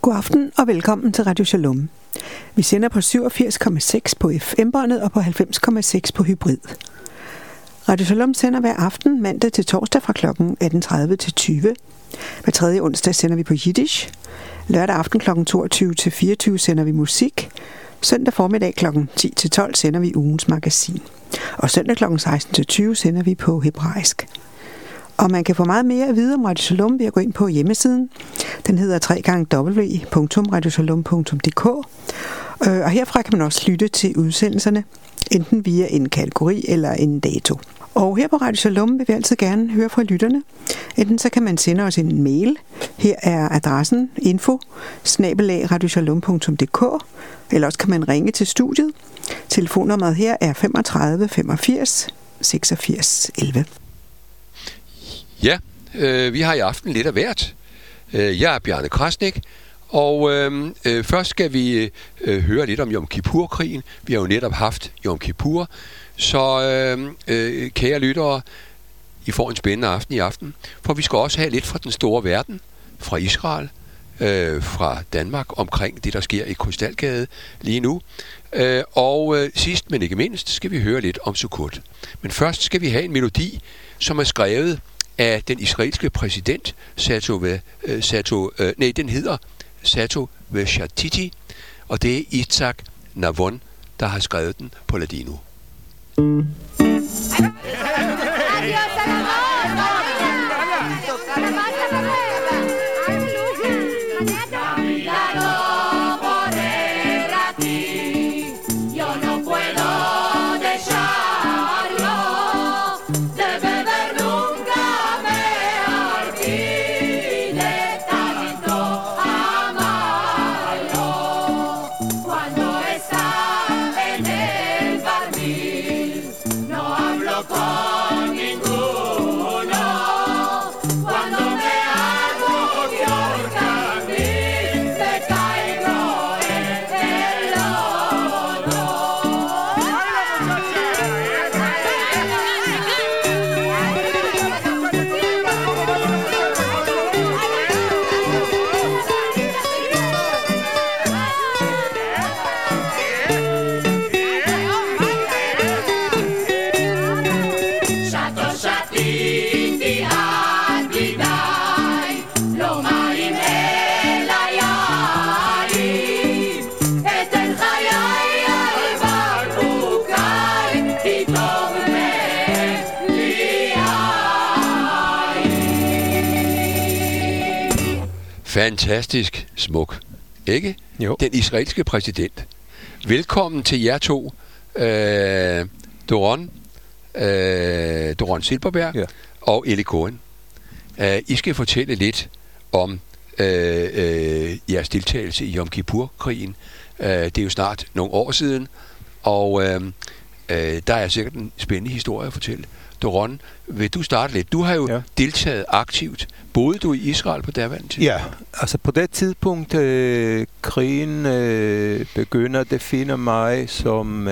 God aften og velkommen til Radio Shalom. Vi sender på 87,6 på FM-båndet og på 90,6 på hybrid. Radio Shalom sender hver aften mandag til torsdag fra kl. 18.30 til 20. Hver tredje onsdag sender vi på Yiddish. Lørdag aften kl. 22 til 24 sender vi musik. Søndag formiddag kl. 10 til 12 sender vi ugens magasin. Og søndag kl. 16 til 20 sender vi på hebraisk. Og man kan få meget mere at vide om Radio Shalom ved at gå ind på hjemmesiden. Den hedder www.radioshalom.dk. Og herfra kan man også lytte til udsendelserne, enten via en kategori eller en dato. Og her på Radio Shalom vil vi altid gerne høre fra lytterne. Enten så kan man sende os en mail. Her er adressen info@radioshalom.dk. Eller også kan man ringe til studiet. Telefonnummeret her er 35 85 86 11. Ja, vi har i aften lidt af hvert. Jeg er Bjarne Krasnik, og først skal vi høre lidt om Yom Kippur-krigen. Vi har jo netop haft Yom Kippur, så kære lyttere, I får en spændende aften i aften, for vi skal også have lidt fra den store verden, fra Israel, fra Danmark, omkring det, der sker i Krystalgade lige nu. Og sidst, men ikke mindst, skal vi høre lidt om Sukkot. Men først skal vi have en melodi, som er skrevet af den israelske præsident den hedder Sato Veshatiti, og det er Itzhak Navon, der har skrevet den på ladino. Fantastisk smuk, ikke? Jo. Den israelske præsident. Velkommen til jer to, Doron Silberberg og Eli Cohen. I skal fortælle lidt om jeres deltagelse i Yom Kippur-krigen. Det er jo snart nogle år siden, og der er sikkert en spændende historie at fortælle. Doron, vil du starte lidt? Du har jo deltaget aktivt. Boede du i Israel på derværende tid? Ja, altså på det tidspunkt, krigen begynder, det finder mig som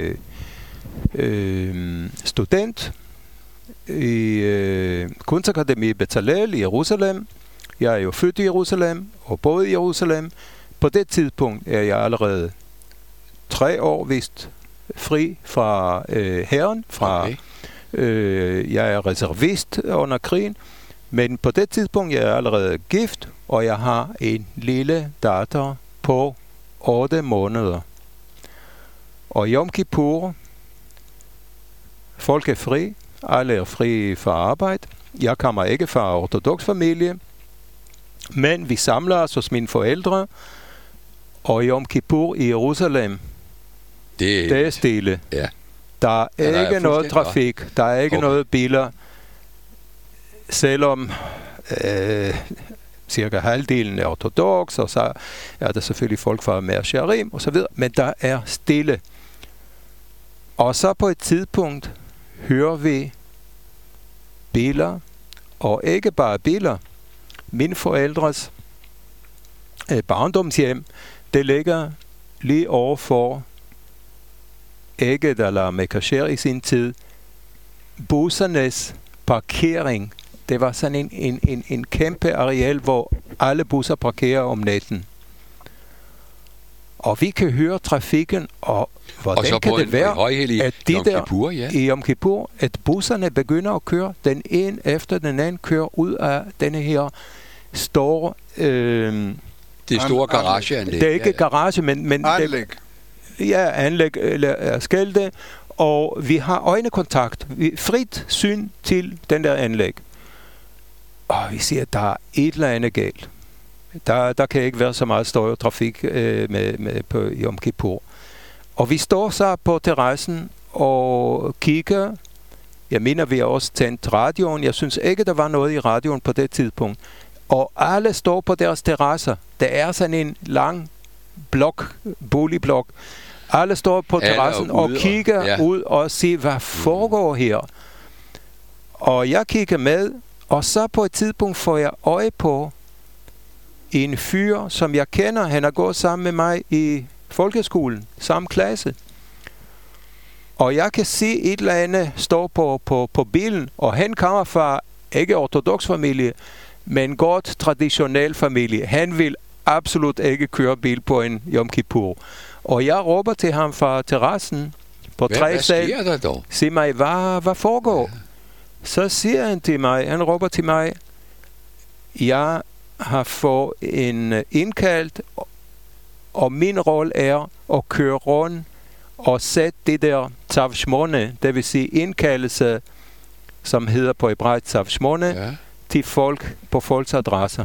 student i Kunstakademi Bezalel i Jerusalem. Jeg er jo født i Jerusalem og boet i Jerusalem. På det tidspunkt er jeg allerede 3 år vist fri fra hæren. Jeg er reservist under krigen. Men på det tidspunkt jeg er allerede gift, og jeg har en lille datter på 8 måneder. Og Yom Kippur, folk er fri, alle er fri fra arbejde. Jeg kommer ikke fra ortodox familie, men vi samler os hos mine forældre, og Yom Kippur i Jerusalem, det er stille. Ja. Der er ikke noget trafik, der er ikke noget biler. Selvom cirka halvdelen er ortodox, og så er der selvfølgelig folk fra Mea Shearim og så videre, men der er stille. Og så på et tidspunkt hører vi biler, og ikke bare biler. Mine forældres barndomshjem, det ligger lige overfor Egged eller Mekasher i sin tid. Bussernes parkering Det var sådan en kæmpe areal, hvor alle busser parkerer om natten. Og vi kan høre trafikken, og hvordan kan det være, at de der i Yom Kippur, at busserne begynder at køre, den ene efter den anden kører ud af denne her store... det store garageanlæg. Det er ikke garage, men anlæg. Anlæg eller skilte, og vi har øjnekontakt, frit syn til den der anlæg. Og vi siger, at der er et eller andet galt. Der kan ikke være så meget støj og trafik på Yom Kippur. Og vi står så på terrassen og kigger. Jeg mener, vi har også tændt radioen. Jeg synes ikke, der var noget i radioen på det tidspunkt. Og alle står på deres terrasser. Der er sådan en lang boligblok. Alle står på terrassen og kigger ud og siger, hvad foregår her? Og jeg kigger med, og så på et tidspunkt får jeg øje på en fyr, som jeg kender. Han har gået sammen med mig i folkeskolen, samme klasse. Og jeg kan se et eller andet stå på bilen, og han kommer fra ikke ortodox familie, men godt traditionel familie. Han vil absolut ikke køre bil på en Yom Kippur. Og jeg råber til ham fra terrassen på 3 sal. Hvad sker der dog? Sig mig, hvad foregår? Ja. Så siger han råber til mig, jeg har fået en indkaldt, og min rolle er at køre rundt og sætte det der Tzav Shmone, det vil sige indkaldelse, som hedder på hebraisk Tzav Shmone, til folk på folks adresser.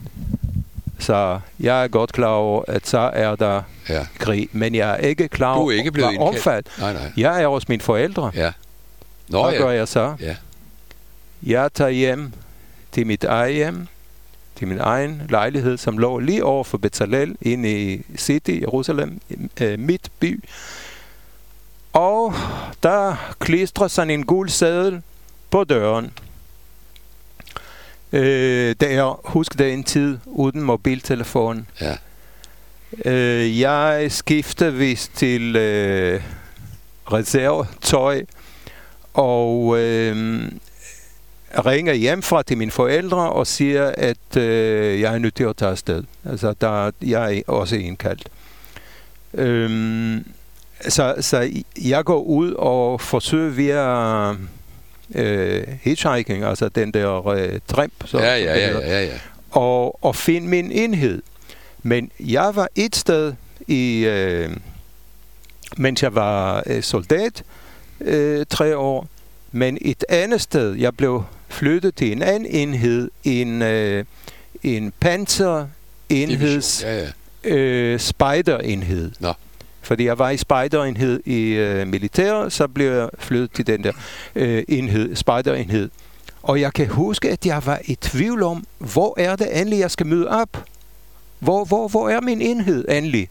Så jeg er godt klar over, at så er der krig, men jeg er ikke klar over, hvad omfat. Nej. Jeg er hos mine forældre. Ja. Hvad gør jeg så? Ja. Jeg tager hjem til mit eget hjem, til min egen lejlighed, som lå lige over for Bezalel, inde i City, Jerusalem, midt by. Og der klistrer sådan en gul seddel på døren. Husk det en tid uden mobiltelefon. Ja. Jeg skifter vist til reservetøj og ringer hjemmefra til mine forældre og siger, at jeg er nødt til at tage afsted. Altså, jeg er også indkaldt. Så jeg går ud og forsøger via hitchhiking, altså den der tramp, og finde min enhed. Men jeg var et sted mens jeg var soldat 3 år, men et andet sted, jeg blev flyttet til en anden enhed, en panserenheds spejderenhed. Nå. Fordi jeg var i spejderenhed i militæret, så blev jeg flyttet til den der enhed, spejderenhed. Og jeg kan huske, at jeg var i tvivl om, hvor er det endelig, jeg skal møde op? Hvor er min enhed endelig?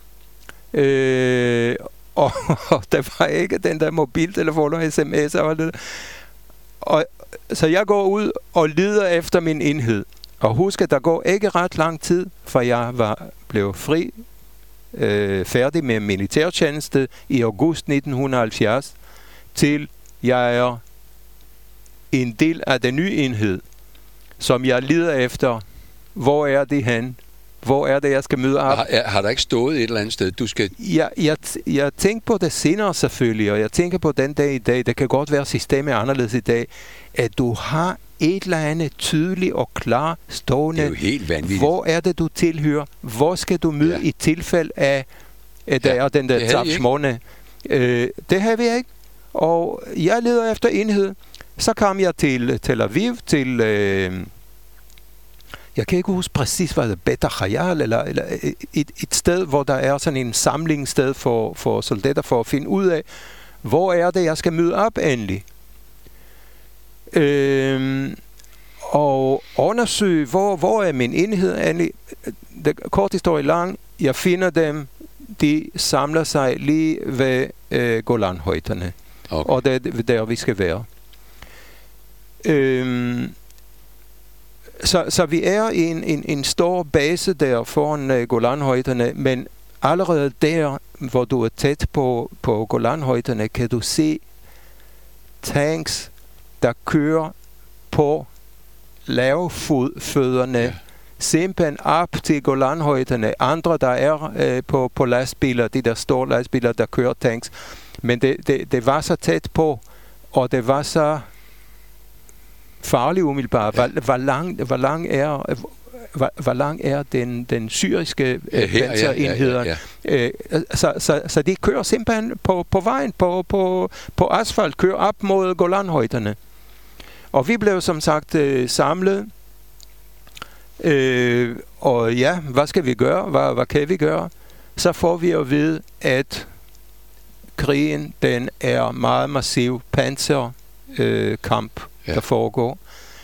Og der var ikke den der mobiltelefon og sms og det. Og så jeg går ud og leder efter min enhed. Og husk, at der går ikke ret lang tid, for jeg blev færdig med militærtjeneste i august 1970, til jeg er en del af den nye enhed, som jeg leder efter. Hvor er det hen? Hvor er det, jeg skal møde op? Har der ikke stået et eller andet sted, du skal... Jeg tænker på det senere selvfølgelig, og jeg tænker på den dag i dag, det kan godt være, systemet er anderledes i dag, at du har et eller andet tydeligt og klar stående. Det er jo helt vanvittigt. Hvor er det, du tilhører? Hvor skal du møde i tilfælde af, at der er den der Tzav Shmone? Det har vi ikke. Og jeg leder efter enhed. Så kom jeg til Tel Aviv, til... jeg kan ikke huske præcis, hvad det er, Bet Chayal, eller et sted, hvor der er sådan en samlingssted for soldater, for at finde ud af, hvor er det, jeg skal møde op endelig. Og undersøge, hvor er min enhed endelig. Kort historie lang, jeg finder dem, de samler sig lige ved Golanhøjderne. Okay. Og det er der, vi skal være. Så vi er i en stor base der foran Golanhøjderne, men allerede der, hvor du er tæt på Golanhøjderne, kan du se tanks, der kører på lavfødderne simpelthen op til Golanhøjderne. Andre, der er på lastbiler, de der store lastbiler, der kører tanks. Men det var så tæt på, og det var så farligt umiddelbart. Hvor lang er den syriske panserenheder? Så de kører simpelthen på vejen, på asfalt, kører op mod Golanhøjderne. Og vi blev som sagt samlet. Og ja, hvad skal vi gøre? Hvad kan vi gøre? Så får vi at vide, at krigen, den er meget massiv panserkamp, der foregår.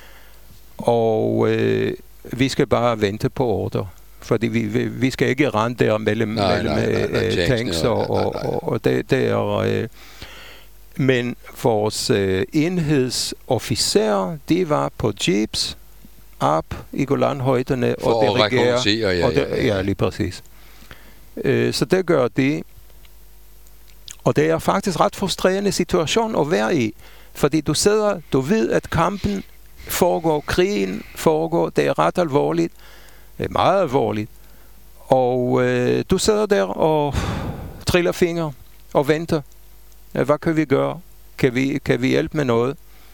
Og vi skal bare vente på ordre. Fordi vi skal ikke rende der mellem tanks og det er... Men vores enhedsofficerer, de var på jeeps op i Golanhøjderne og dirigerer. Ja, lige præcis. Så det gør de. Og det er faktisk ret frustrerende situation at være i. Fordi du ved, at kampen foregår, krigen foregår, det er ret alvorligt. Det er meget alvorligt. Og du sidder der og triller fingre og venter. Hvad kan vi gøre? Kan vi hjælpe med noget?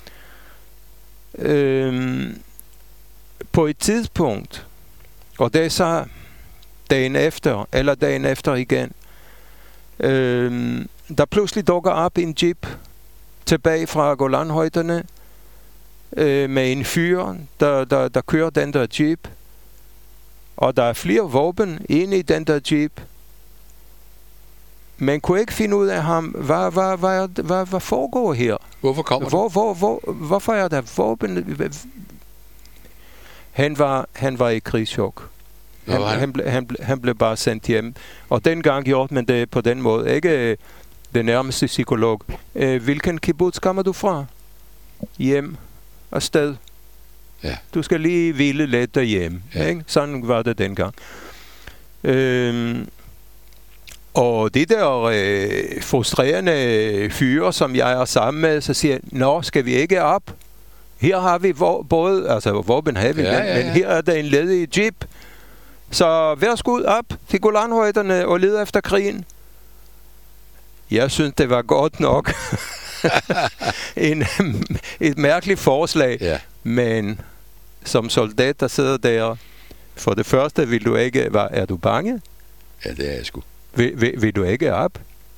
På et tidspunkt, og det er så dagen efter igen, der pludselig dukker op en jeep tilbage fra Golanhøjderne med en fyr, der kører den der jeep. Og der er flere våben inde i den der jeep. Man kunne ikke finde ud af ham, hvad foregår her? Hvorfor kommer hvorfor er der våben? Han var i krigschok. Han blev bare sendt hjem. Og dengang gjorde man det på den måde. Ikke den nærmeste psykolog. Hvilken kibbutz kommer du fra? Hjem. Afsted. Ja. Du skal lige hvile lidt derhjemme. Ja. Ikke? Sådan var det dengang. Og de der frustrerende fyre, som jeg er sammen med, så siger, nå, skal vi ikke op? Her har vi både, altså våben har vi, men her er der en ledig jeep. Så værsgo op til Golanhøjderne og lede efter krigen. Jeg synes, det var godt nok et mærkeligt forslag. Men som soldat, der sidder der, for det første vil du ikke, er du bange? Ja, det er jeg sgu. Vil du ikke op?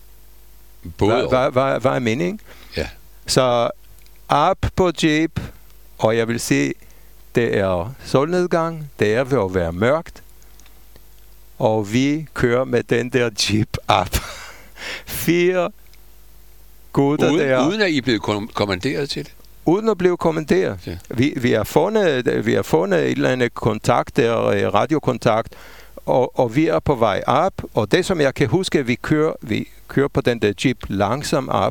Hvad er meningen? Ja. Så op på jeep, og jeg vil sige, det er solnedgang, det er ved at være mørkt, og vi kører med den der jeep op. 4 gutter der. Uden at I er blevet kommanderet til det? Uden at blive kommanderet. Ja. Vi har fundet et eller andet kontakt der, radiokontakt, og vi er på vej op, og det som jeg kan huske, vi kører på den der jeep langsomt op.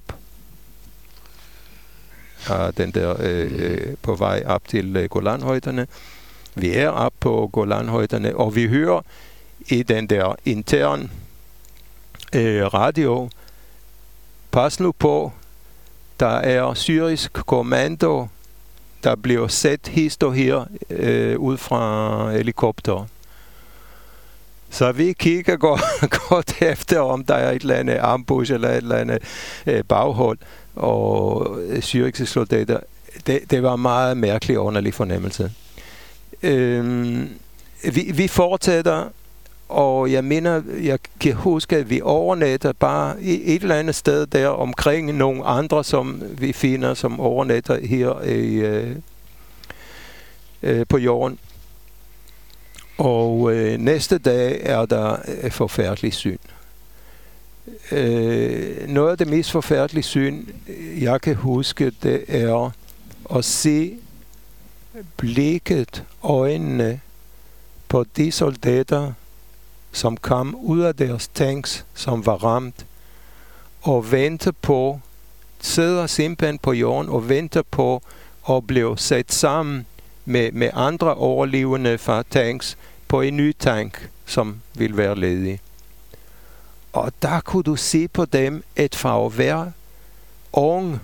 Den der på vej op til Golanhøjderne. Vi er op på Golanhøjderne, og vi hører i den der intern radio, pas nu på, der er syrisk kommando, der bliver set hister her ud fra helikopter. Så vi kigger godt efter, om der er et eller andet ambush eller et eller andet baghold, og syriske soldater. Det var en meget mærkelig og underlig fornemmelse. Vi fortsætter, og jeg mener, jeg kan huske, at vi overnatter bare et eller andet sted der omkring nogle andre, som vi finder, som overnatter her på jorden. Og næste dag er der et forfærdeligt syn. Noget af det mest forfærdelige syn, jeg kan huske, det er at se blikket, øjnene på de soldater, som kom ud af deres tanks, som var ramt, og vente på, sidder simpelthen på jorden og venter på at blive sat sammen med andre overlevende fra tanks på en ny tank, som vil være ledig. Og der kunne du se på dem et farver ung,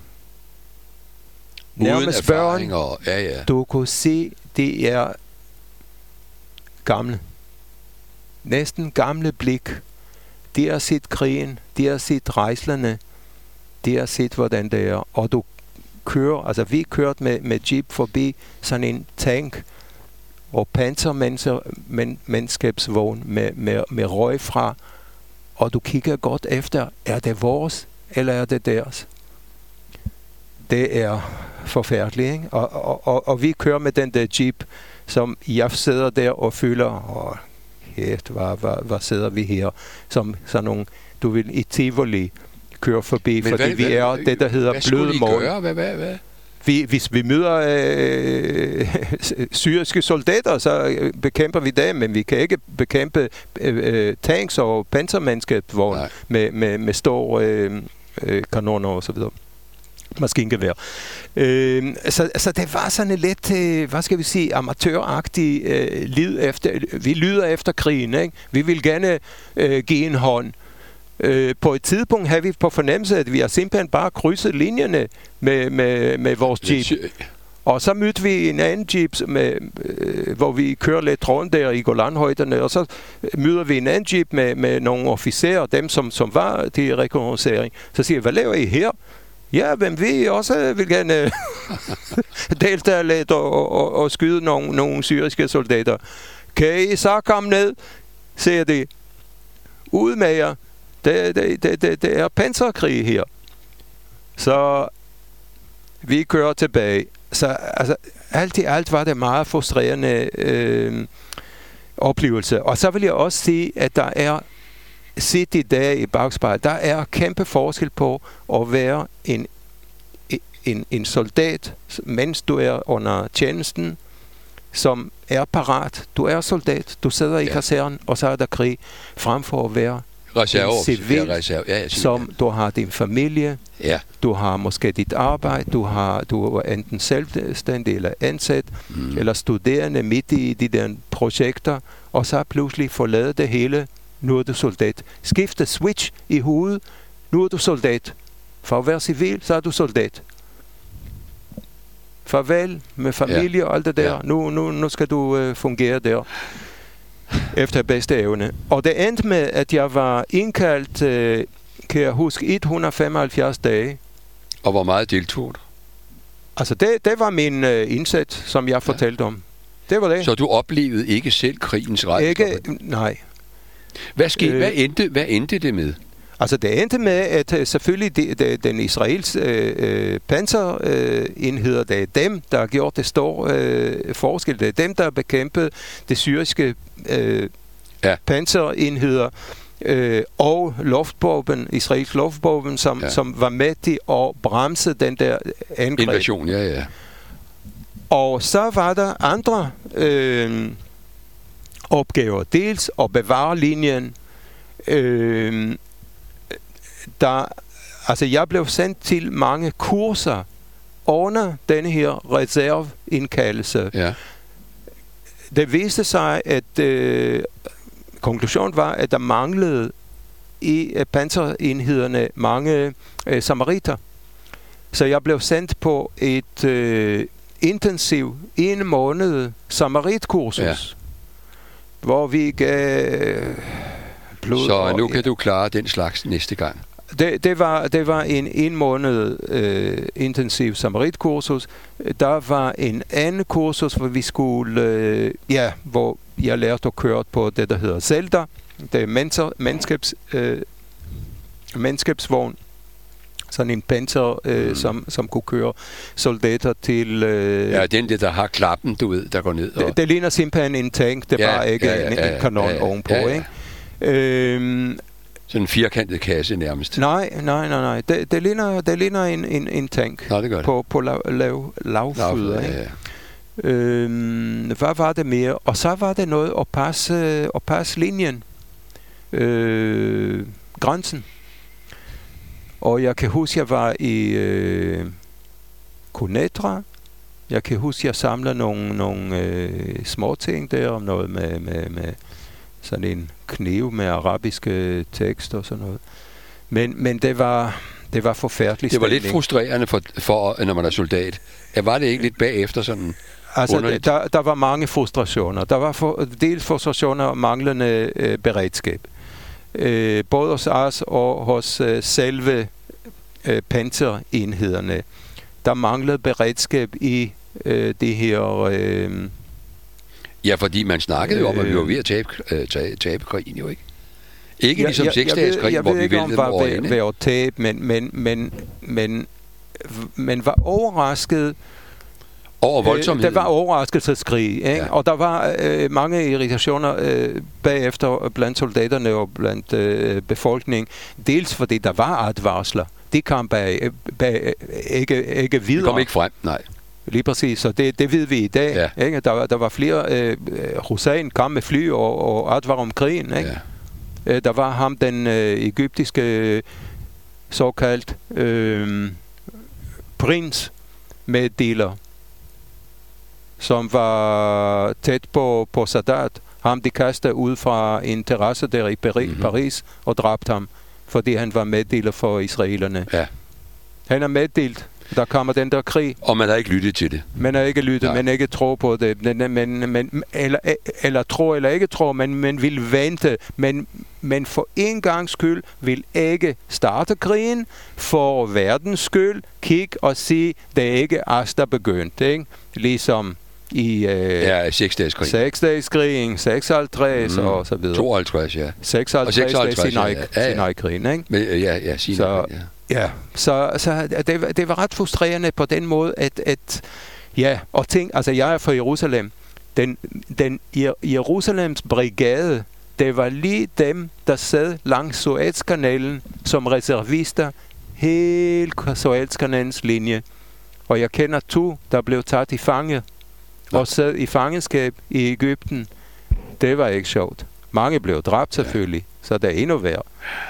nærmest børn. Ja. Du kunne se, det er gamle. Næsten gamle blik. De har set krigen, de har set rejslerne, de har set, hvordan det er. Og du kører, altså vi kørte med jeep forbi sådan en tank og pansermandskabsvogn med røg fra, og du kigger godt efter, er det vores, eller er det deres? Det er forfærdeligt, ikke? Og vi kører med den der jeep, som jeg sidder der og føler, hvad sidder vi her? Som sådan nogle, du vil i Tivoli køre forbi, men fordi vi er det, der hedder bløde mål. Hvad? Hvis vi møder syriske soldater, så bekæmper vi dem, men vi kan ikke bekæmpe tanks og pansermandskabsvogne med store kanoner og så videre. Maskingevær. Så det var sådan lidt, hvad skal vi sige, amatøragtig vi lyder efter krigen, ikke? Vi vil gerne give en hånd. På et tidspunkt havde vi på fornemmelse, at vi har simpelthen bare krydset linjerne med vores jeep. Og så mødte vi en anden jeep, hvor vi kører lidt rundt der i Golanhøjderne, og så møder vi en anden jeep med nogle officerer, dem som var til rekognoscering. Så siger jeg, hvad laver I her? Ja, men vi også vil gerne deltage lidt og skyde nogle syriske soldater. Kan I så komme ned, siger de. Ud med jer. Det er panserkrig her. Så vi kører tilbage. Så altså, alt i alt var det meget frustrerende oplevelse. Og så vil jeg også sige, at der er set i dag i bagspejlet, der er kæmpe forskel på at være en soldat, mens du er under tjenesten, som er parat. Du er soldat, du sidder i kasernen, og så er der krig, frem for at være en civil, som du har din familie, du har måske dit arbejde, du er enten selvstændig eller ansat, eller studerende midt i de der projekter, og så pludselig forlade det hele. Nu er du soldat. Skifte switch i hovedet. Nu er du soldat. For at være civil, så er du soldat. Farvel med familie og alt det der. Nu skal du fungere der. Efter bedste evne. Og det endte med, at jeg var indkaldt, kan jeg huske, 175 dage. Og hvor meget deltog du? Altså, det var min indsats, som jeg fortalte om. Det var det. Så du oplevede ikke selv krigens rædsler? Ikke, nej. Hvad skete? Hvad endte det med? Altså, det endte med, at selvfølgelig den israelske panserenheder, det er dem, der har gjort det store forskel. Det er dem, der har bekæmpet det syriske panserenheder og luftbomben, israelsk luftbomben, som var med til at bremse den der angreb. Invasion, ja. Og så var der andre opgaver. Dels at bevare linjen. Altså jeg blev sendt til mange kurser under denne her reserveindkaldelse. Ja. Det viste sig, at konklusionen var, at der manglede i panserenhederne mange samariter. Så jeg blev sendt på et intensiv 1 måned samaritkursus, hvor vi gav blod. Så nu kan du klare den slags næste gang. Det var en måned intensiv samaritkursus. Der var en anden kursus, hvor vi skulle, hvor jeg lærte at køre på det, der hedder Zelda. Det er mandskabsvogn. Sådan en panser, som kunne køre soldater til... den der har klappen, du ved, der går ned. Og... Det ligner simpelthen en tank, det er bare ikke en kanon ovenpå, ikke? Sådan en firkantet kasse nærmest. Nej. Det ligner en tank. Nå, det gør det. På lavfødder, ikke? Hvad var det mere? Og så var det noget at passe linjen. Grænsen. Og jeg kan huske, jeg var i Konetra. Jeg kan huske, jeg samlede nogle små ting der, om noget med sådan en kniv med arabiske tekster og sådan noget. Men det var forfærdeligt. Det var lidt frustrerende for når man er soldat. Var det ikke lidt bagefter sådan? Altså, der var mange frustrationer. Der var dels frustrationer og manglende beredskab. Både hos os og hos selve panserenhederne. Der manglede beredskab i det her... Ja, fordi man snakkede jo om, at vi var ved at tabe krigen jo, ikke? Ikke ligesom 6-dageskrigen, hvor vi væltede dem over ende. Jeg ved ikke, om det var men var overrasket over voldsomheden. Der var overraskelseskrig, ikke? Ja. Og der var mange irritationer bagefter blandt soldaterne og blandt befolkningen. Dels fordi der var advarsler. De kom ikke videre. Det kom ikke frem, nej. Lige præcis, så det ved vi i dag. Ja. Ikke? Der var flere... Hussein kom med fly og advar om krigen, ikke? Ja. Der var ham, den egyptiske såkaldt prins meddeler, som var tæt på Sadat. Ham de kastede ud fra en terrasse der i Paris og dræbte ham, fordi han var meddeler for israelerne. Ja. Han er meddelt, der kommer den der krig. Og man har ikke lyttet til det. Man har ikke lyttet, man ikke tror på det. Eller tror eller ikke tror, men man vil vente. Men for en gangs skyld vil ikke starte krigen. For verdens skyld kig og sige, det er ikke os, der begyndt. Ikke? Ligesom i 6-dageskrigen, 56 og så videre. 52, ja. 56 Sinai-krigen, ikke? Men, Sinai, ja. Så det var ret frustrerende på den måde, at og tænk, altså jeg er fra Jerusalem. Den Jerusalems brigade, det var lige dem, der sad langs Suezkanalen som reservister, hele Suezkanalens linje. Og jeg kender 2, der blev taget i fange og sad i fangenskab i Egypten. Det var ikke sjovt. Mange blev dræbt selvfølgelig, så det er endnu værre.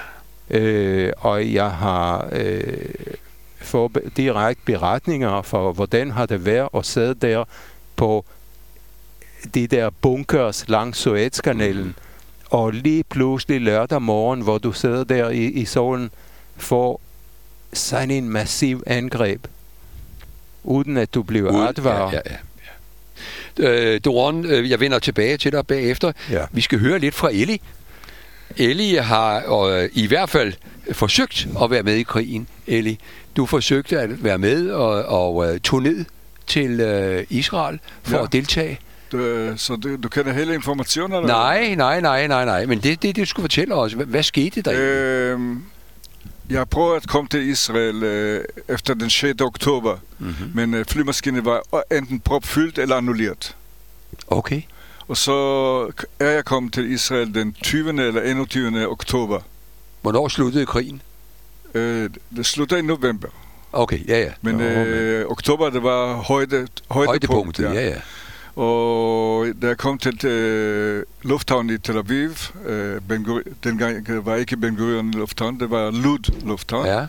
Og jeg har fået direkte beretninger for, hvordan har det været at sidde der på de der bunkers langs Suezkanalen, og lige pludselig lørdag morgen, hvor du sidder der i solen, får sådan en massiv angreb, uden at du bliver advaret. Doron, jeg vender tilbage til dig bagefter. Ja. Vi skal høre lidt fra Ellie. Ellie har i hvert fald forsøgt at være med i krigen. Ellie, du forsøgte at være med og tog ned til Israel for at deltage. Så du kender hele informationerne? Nej. Men det du skulle fortælle os. Hvad skete der? Jeg prøvede at komme til Israel efter den 6. oktober, men flymaskinen var enten propfyldt eller annulleret. Okay. Og så er jeg kommet til Israel den 20. eller 21. oktober. Hvornår sluttede krigen? Det sluttede i november. Okay, ja. Men oktober, det var højdepunktet, ja. Og da jeg kom til lufthavnen i Tel Aviv, dengang det var ikke Ben Gurion lufthavn, det var Lud lufthavn. Ja.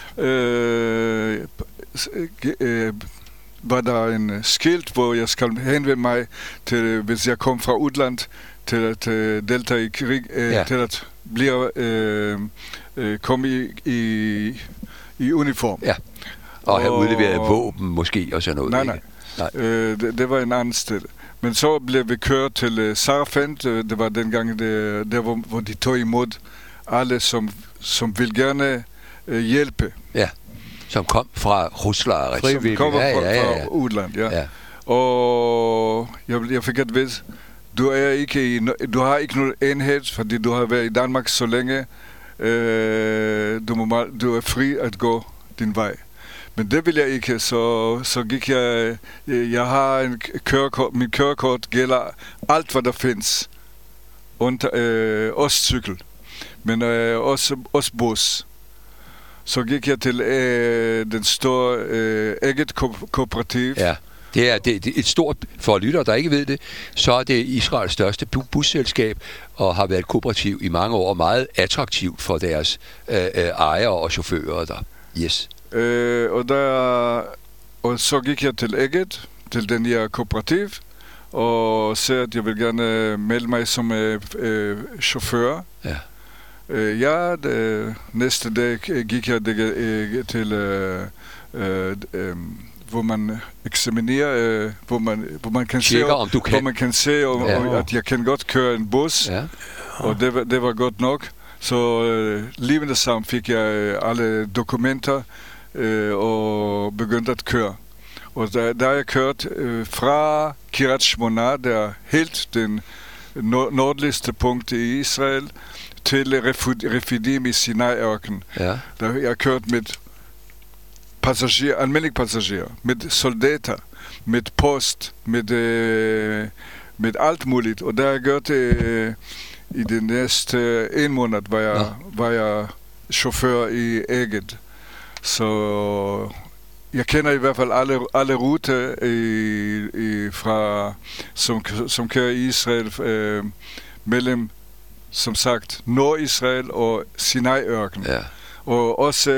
Var der en skilt, hvor jeg skal henvende mig til, hvis jeg kom fra udland, til at deltage i krig, til at komme i uniform. Ja. Og have udleveret våben måske og sådan noget. Nej. Det var en anden sted. Men så blev vi kørt til Sarafent. Det var dengang, der hvor de tog imod alle, som vil gerne hjælpe. Ja, som kom fra Rusland. Som kom fra udland, ja. Og jeg fik at vide, du har ikke nogen enhed, fordi du har været i Danmark så længe. Du er fri at gå din vej. Men det vil jeg ikke, så gik jeg har en kørekort, min kørekort gælder alt, hvad der findes. Også cykel, men også bus. Så gik jeg til den store eget kooperativ. Ja, det er et stort, for lyttere, der ikke ved det, så er det Israels største busselskab, og har været kooperativ i mange år, meget attraktivt for deres ejere og chauffører der. Yes. Og så gik jeg til Eget, til den her kooperativ, og sagde, at jeg vil gerne melde mig som chauffør. Ja. Næste dag gik jeg til hvor man eksaminerer, hvor man kan Tjekker, se, om du kan. Hvor man kan se, at jeg kan godt køre en bus, og det var godt nok. Så lige med det samme fik jeg alle dokumenter og begyndte at køre. Og der jeg kørt fra Kiryat Shmona, der er helt den nordligste punkt i Israel, til Refidim i Sinai-ørken. Ja. Der jeg kørt med almindelige passagerer, med soldater, med post, med alt muligt. Og der har jeg gjort i den næste en måned, var jeg chauffør i Eget. Så jeg kender i hvert fald alle ruter fra som kører i Israel mellem, som sagt, Nord-Israel og Sinai-ørken. Ja. Og også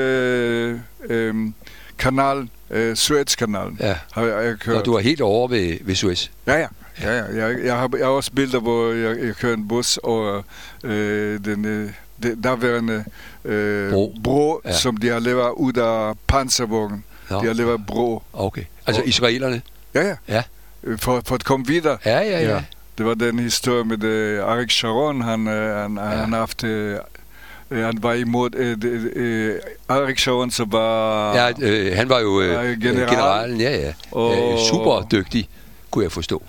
Suezkanalen har jeg kørt. Og du er helt over ved Suez? Ja. Jeg har også billeder, hvor jeg kører en bus over den derværende bro, som de har lavet ud af panservognen. De har lavet bro. Okay. Altså israelerne? Ja. For at komme videre. Ja. Det var den historie med Arik Sharon. Han haft... han var imod... Arik Sharon, så var... Ja, han var jo generalen. Ja. Super dygtig, kunne jeg forstå.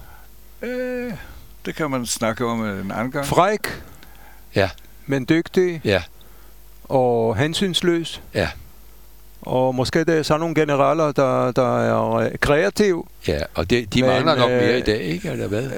Det kan man snakke om en anden gang. Fræk. Ja. Men dygtig. Ja. Og hensynsløs. Ja. Og måske der er sådan nogle generaler, der er kreative. Ja, og de mangler nok mere i dag, ikke? Eller hvad?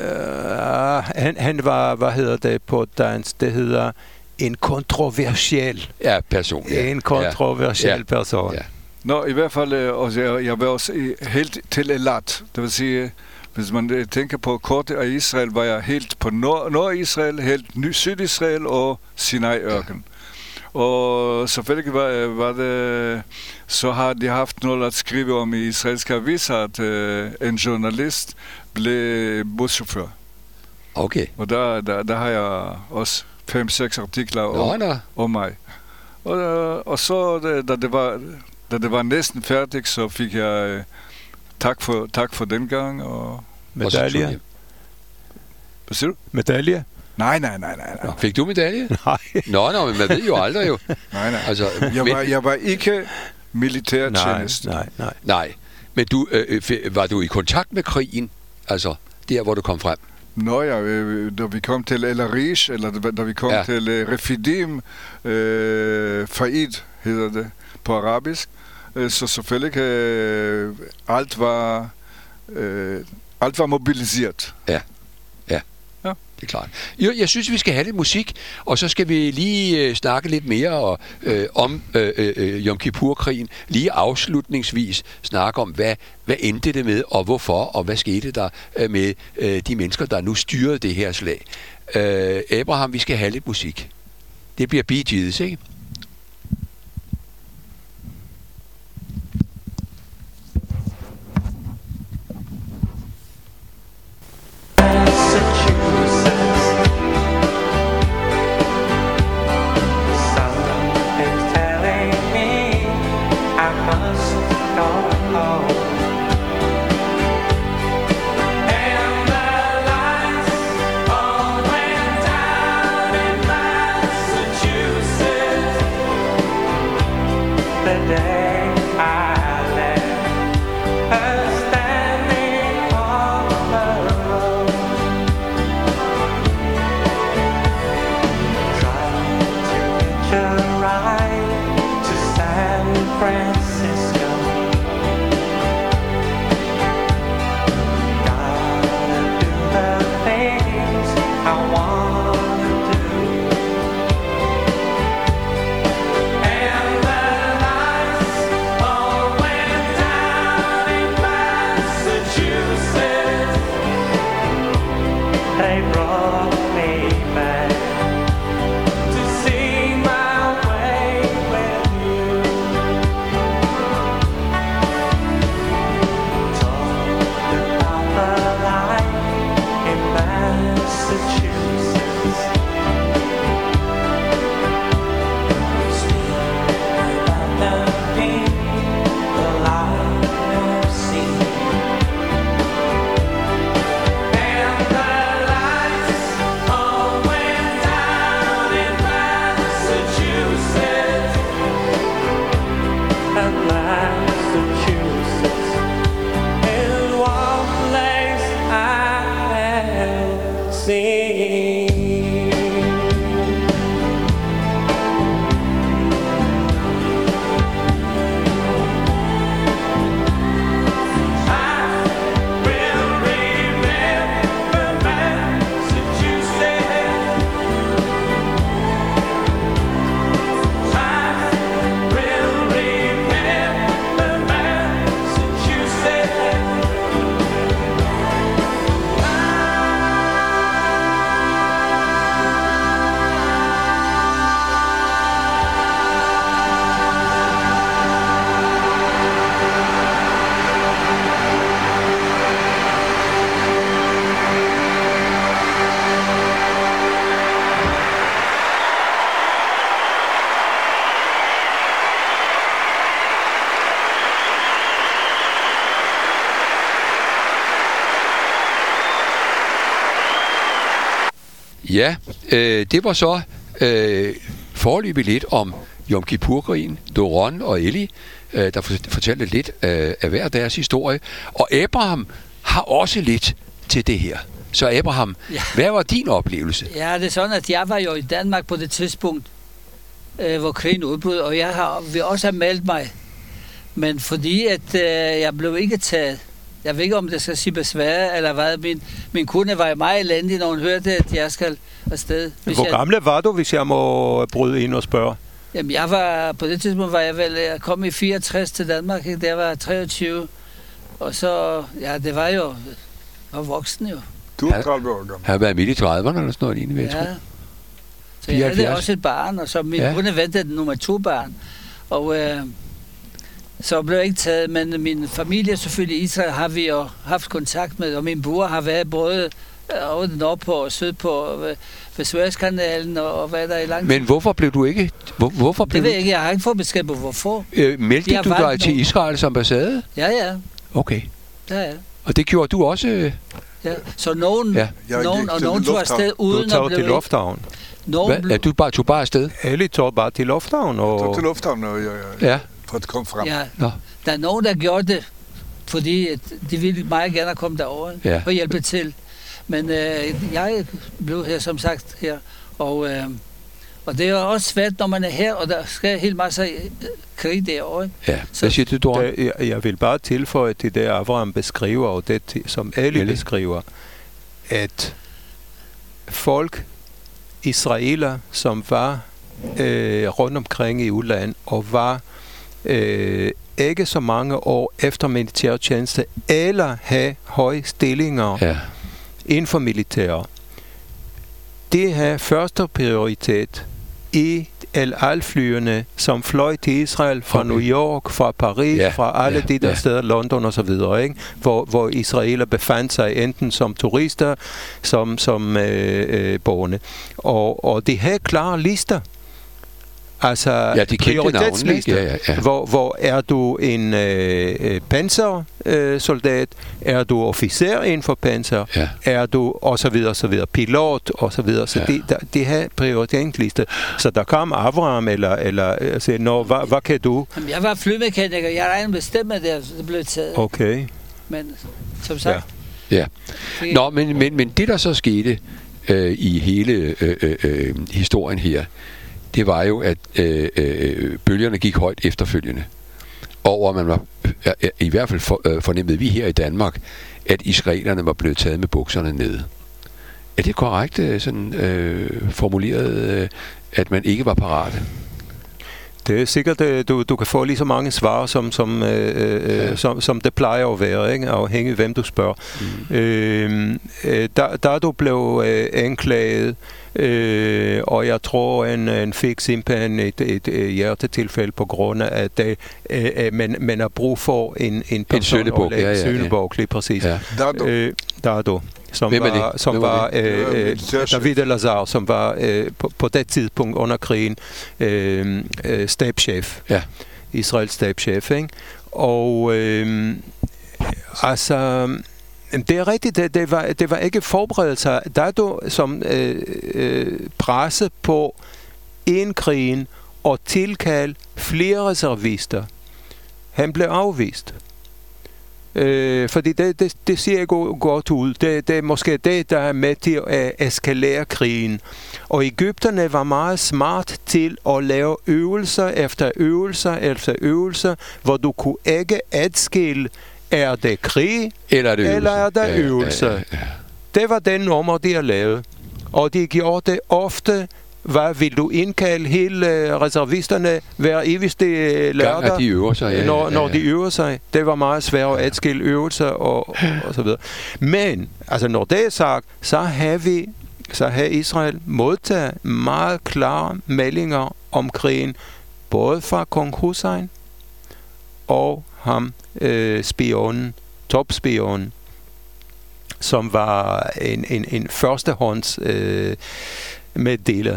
Han var, hvad hedder det på dansk? Det hedder en kontroversiel person. Ja. En kontroversiel person. Ja. Nå, i hvert fald, jeg var også helt til Elat. Det vil sige, hvis man tænker på kortet af Israel, var jeg helt på Nord-Israel, helt Syd-Israel og Sinai-ørken. Og selvfølgelig var det, så har de haft noget at skrive om i israelske aviser, at en journalist blev buschauffør. Okay. Og der har jeg også 5-6 artikler om mig. Og så, da det var næsten færdigt, så fik jeg tak for den gang. Og medalje? Hvad siger du? Medalje? Nej. Fik du medalje? Nej. Nå, men man ved jo aldrig jo. Nej. Altså, jeg var ikke militærtjeneste. Nej. Men var du i kontakt med krigen? Altså, der hvor du kom frem? Nå ja, da vi kom til El Arish, eller da vi kom til Refidim, Faid hedder det på arabisk, så selvfølgelig alt var mobiliseret. Ja, det er klart. Jeg synes, vi skal have lidt musik, og så skal vi lige snakke lidt mere om Yom Kippur-krigen. Lige afslutningsvis snakke om, hvad endte det med, og hvorfor, og hvad skete der med de mennesker, der nu styrede det her slag. Abraham, vi skal have lidt musik. Det bliver Bee Gees, ikke? Ja, det var så foreløbig lidt om Yom Kippur-krigen, Doron og Eli, der fortalte lidt af hver deres historie. Og Abraham har også lidt til det her. Så Abraham, hvad var din oplevelse? Ja, det er sådan, at jeg var jo i Danmark på det tidspunkt, hvor krigen udbrød, og vil også have meldt mig. Men fordi at jeg blev ikke taget, jeg ved ikke, om det skal sige besvær, eller hvad, min kone var meget elendig, når hun hørte, at jeg skal afsted. Hvor gamle var du, hvis jeg må bryde ind og spørge? Jamen, på det tidspunkt var jeg kom i 64 til Danmark, ikke? Der var 23, og så, ja, det var jo, var voksen jo. Du er 30 år gammel. Har været midt i 30'erne eller sådan noget lignende, ja. Så jeg havde også et barn, og så min kone ventede nummer 2 barn. Og så blev jeg ikke taget, men min familie selvfølgelig i Israel har vi jo haft kontakt med, og min bror har været både over nordpå og sydpå ved Suezkanalen og hvad der i lang tid. Men hvorfor blev du ikke? Hvorfor blev det ved jeg ikke, jeg har ikke fået besked på hvorfor. Meldte du dig til Israels ambassade? Ja. Okay. Ja. Og det gjorde du også? Ja, nogen tog afsted uden at blive til lufthavn. Du tog bare afsted? Alle tog bare til lufthavn. Tog til lufthavn, ja. For at komme frem. Ja. Der er nogen, der gjorde det, fordi de ville meget gerne komme derover og hjælpe til. Men jeg blev her, som sagt, her. Og det er også svært, når man er her, og der skal helt masse krig derovre. Ja, hvad siger du, Doran? Jeg vil bare tilføje til det, Abraham beskriver, og det, som Ali beskriver, at folk, israeler, som var rundt omkring i udlandet, og var ikke så mange år efter militærtjeneste, eller have høje stillinger inden for militæret. Det har første prioritet i El Al-flyene, som fløj til Israel fra New York, fra Paris, fra alle de der steder, London og så videre, ikke? Hvor israeler befandt sig enten som turister, som borgerne. Og de har klare lister. Altså de prioritetslister. Hvor er du en pansersoldat? Er du officer inden for panser? Er du og så videre, pilot og så videre. Så de har prioriteringslister. Så der kom Abraham eller siger, hvad kan du? Jamen, jeg var flymekaniker. Jeg regnede bestemt med det blev taget. Okay. Men som sagt. Ja. Nå, men det der så skete i hele historien her, det var jo, at bølgerne gik højt efterfølgende. Og man var, i hvert fald fornemmede vi her i Danmark, at israelerne var blevet taget med bukserne nede. Er det korrekt sådan, formuleret, at man ikke var parate? Det er sikkert, du kan få lige så mange svar, som det plejer at være, ikke? Afhængig af hvem du spørger. Da du blev anklaget, og jeg tror, han fik simpelthen et hjertetilfælde på grund af, at man har brug for en søndebuk. Søndebuk, lige præcis. Dardo. Som var David El-Azhar, som var på det tidspunkt under krigen stabschef. Israels stabschef, ikke? Og altså, det er rigtigt, det var ikke forberedelser. Der er du som presse på en krigen og tilkald flere reservister. Han blev afvist. Fordi det ser ikke godt ud. Det er måske det, der er med til at eskalere krigen. Og Egypterne var meget smart til at lave øvelser efter øvelser, hvor du kunne ikke adskille, er det krig, eller er det øvelser. Det var den nummer, de har lavet. Og de gjorde det ofte. Hvad vil du indkalde hele reservisterne hver evigste lørdag, de øver sig, når de øver sig? Det var meget svært at adskille øvelser og så videre. Men altså, når det er sagt, så har Israel modtaget meget klare meldinger om krigen, både fra kong Hussein og ham topspionen, som var en førstehånds meddeler.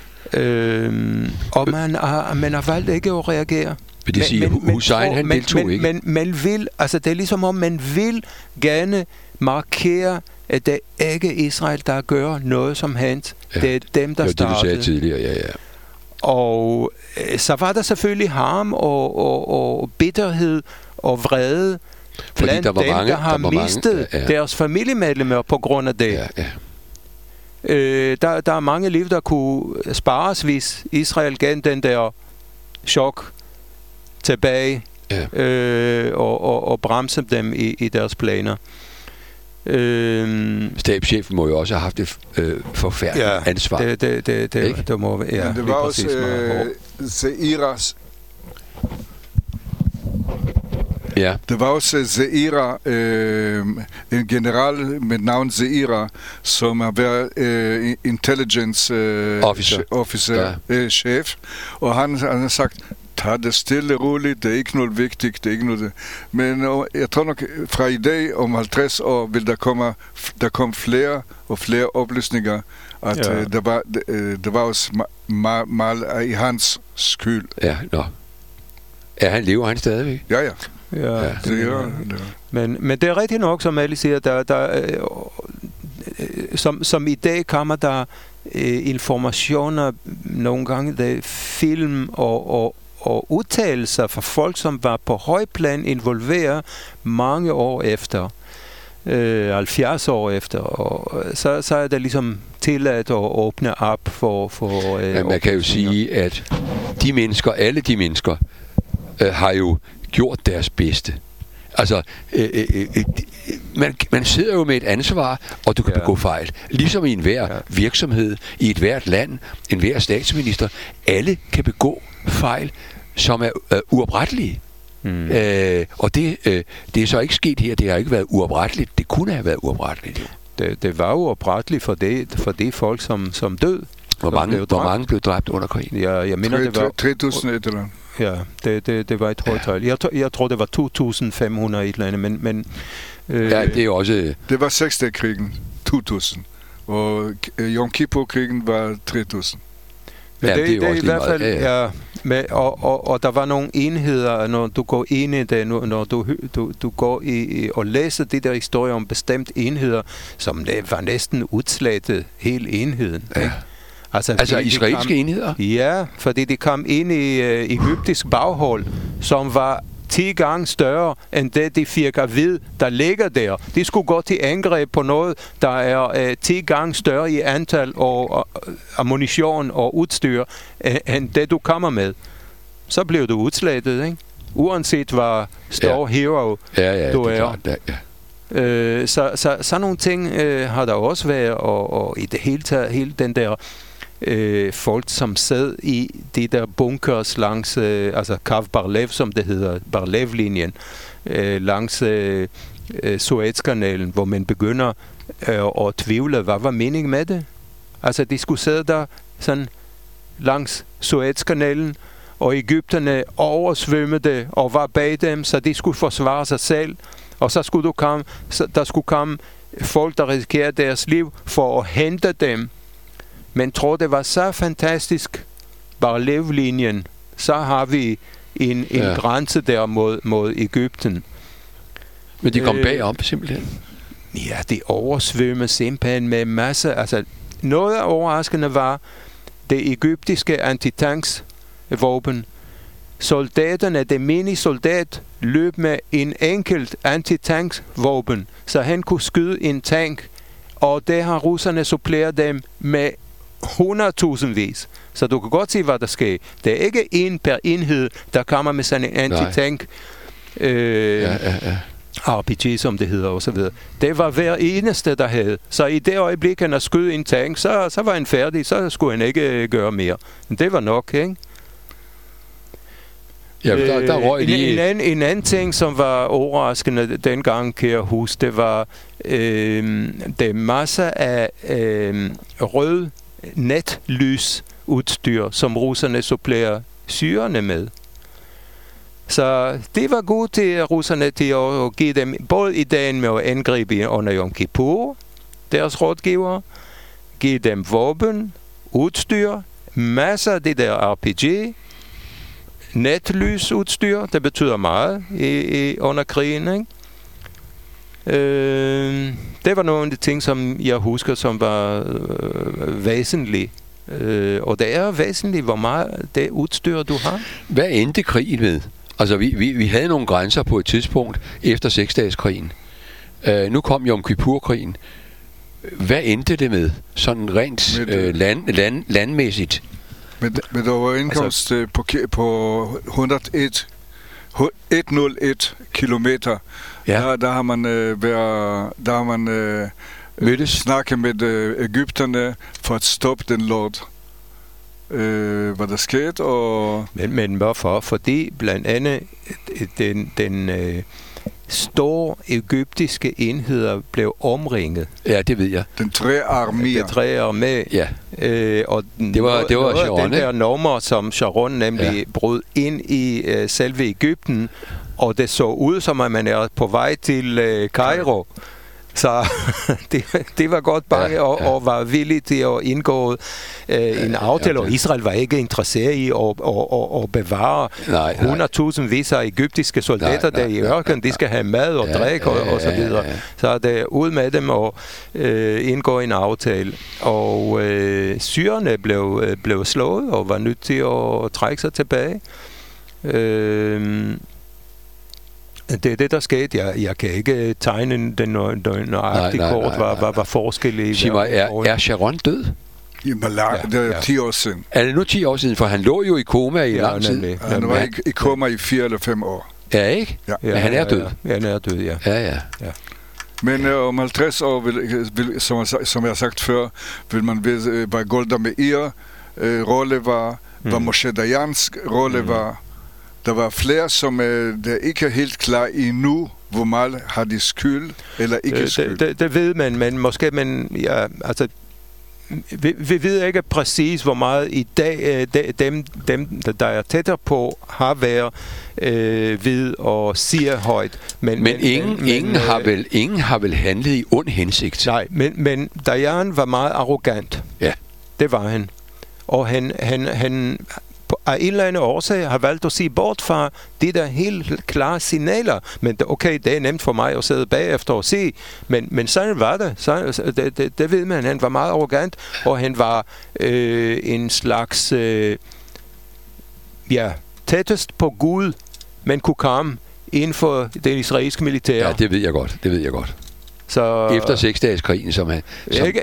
Og man har valgt ikke at reagere. Vil det sige, Hussein deltog ikke? Man vil, altså det er ligesom om, man vil gerne markere at det er ikke Israel, der gør noget som helst. Ja. Det er dem, der startede. Det, du sagde tidligere, ja. Og så var der selvfølgelig harm og bitterhed og vrede blandt dem, der har mistet deres familiemedlemmer på grund af det. Ja. Der er mange liv, der kunne spares, hvis Israel gav den der chok tilbage og bremse dem i deres planer. Stabschefen må jo også have haft et forfærdeligt ansvar. Det må være. Men det var også Zeiras. Ja. Det var også Zeira, en general med navn Zeira, som har været intelligence officer chef, og han har sagt, tag det stille roligt, det er ikke noget vigtigt, det er ikke noget. Men jeg tror nok, fra i dag om 50 år vil der komme flere og flere oplysninger, at det var også meget i hans skyld. Ja, nå. Ja, han lever han stadigvæk? Ja. Men det er rigtigt nok, som Ali siger, som i dag kommer der informationer nogle gange, der film og udtalelser fra folk, som var på højplan involveret mange år efter, 70 år efter, og så er det ligesom tilladt at åbne op for men man kan jo sige, at alle de mennesker, har jo gjort deres bedste. Altså, man sidder jo med et ansvar, og du kan begå fejl. Ligesom i enhver virksomhed, i et hvert land, enhver statsminister, alle kan begå fejl, som er uoprettelige. Og det er så ikke sket her. Det har ikke været uopretteligt. Det kunne have været uopretteligt. Det var uopretteligt for de folk, som død. Hvor mange blev dræbt under krigen? Ja, jeg mener, det var 3.000 et eller andet. Ja, det var et højt tal. Jeg tror, det var 2.500 et eller andet, men det er også... Det var 6-dagskrigen, 2.000. Og Yom Kippur-krigen var 3.000. Men det er i hvert fald, og der var nogle enheder, når du går ind i det, når du går og læser de der historier om bestemt enheder, som det var næsten udslettet hele enheden. Ja. Altså israelske enheder? Ja, fordi de kom ind i egyptisk baghold, som var 10 gange større end det, de fik at vide, der ligger der. De skulle gå til angreb på noget, der er 10 gange større i antal og ammunition og udstyr, end det, du kommer med. Så blev du udslettet, ikke? Uanset hvor stor hero du er. Så sådan nogle ting har der også været, og i det hele taget, hele den der folk, som sad i de der bunkers langs, altså Kav Barlev, som det hedder, Barlev-linjen, langs Suezkanalen, hvor man begynder at tvivle, hvad var meningen med det? Altså, de skulle sidde der sådan langs Suezkanalen, og Egypterne oversvømmede og var bag dem, så de skulle forsvare sig selv, og så skulle der skulle komme folk, der risikerede deres liv for at hente dem. Men tror det var så fantastisk, Barlev-linjen, så har vi en grænse der mod Egypten. Men de kom bagom simpelthen? Ja, de oversvømmede simpelthen med masser. Altså, noget af overraskende var det egyptiske antitanksvåben. Soldaterne, det mini-soldat, løb med en enkelt antitanksvåben, så han kunne skyde en tank, og det har russerne suppleret dem med 100.000vis. Så du kan godt se, hvad der sker. Det er ikke en per enhed, der kommer med sådan en antitank RPG, som det hedder, og så videre. Det var hver eneste, der havde. Så i det øjeblik, han har skudt en tank, så var han færdig. Så skulle han ikke gøre mere. Men det var nok, ikke? Ja, der røg lige... En anden ting, som var overraskende dengang, kan jeg huske, det var det masser af rød netlysudstyr, som russerne supplerer syrerne med. Så det var godt til russerne til at give dem både ideen med at angribe under Yom Kippur, deres rådgiver, give dem våben, udstyr, masser af det der RPG, netlysudstyr, det betyder meget under krigen, ikke? Det var nogle af de ting, som jeg husker, som var væsentlige. Og det er væsentligt, hvor meget det udstyr, du har. Hvad endte krigen med? Altså, vi havde nogle grænser på et tidspunkt efter 6-dageskrigen. Nu kom Yom Kippur-krigen. Hvad endte det med? Sådan rent landmæssigt? Med overindkomst på 101 kilometer. Ja. Der har man snakket med egypterne for at stoppe den lort. Hvad der skete. Men hvorfor? Fordi blandt andet den store egyptiske enheder blev omringet. Ja, det ved jeg. Den tre armé. Ja. Og det var Sharon, den der nummer, som Sharon nemlig brød ind i selve Egypten, og det så ud, som at man er på vej til Kairo. Så det var godt bange og var villig til at indgå en aftale, og Israel var ikke interesseret i at bevare 100.000 vis af egyptiske soldater der i ørkenen. De skal have mad og drik og så videre. Så det er ud med dem og indgå en aftale. Og syrerne blev slået og var nødt til at trække sig tilbage. Det er det, der skete. Jeg kan ikke tegne den nøjagtige kort, var forskellige. Sig mig, er Sharon død? Det er 10 år siden. Er det nu 10 år siden? For han lå jo i koma i lang tid. Han var i koma i 4 eller 5 år. Ja, ikke? Ja, han er død. Ja, han er død, ja. Ja. Men om 50 år, som jeg har sagt før, vil man vide, hvad Golda Meir rolle var, hvad Moshe Dayans rolle var. Der var flere, som der ikke er helt klar endnu, hvor meget har de skyld eller ikke skyld. Det ved man, men måske, vi ved ikke præcis, hvor meget i dag dem, der er tættere på, har været ved og siger højt. Men ingen har vel handlet i ond hensigt. Nej, men Dayan var meget arrogant. Ja. Det var han. Og han af en eller anden årsag har valgt at sige bort fra de der helt klare signaler. Men okay, det er nemt for mig at sidde bagefter og se, men sådan var det. Det ved man. Han var meget arrogant, og han var en slags tættest på Gud, man kunne komme inden for det israelske militær. Ja, det ved jeg godt. Så efter 6-dageskrigen, som han...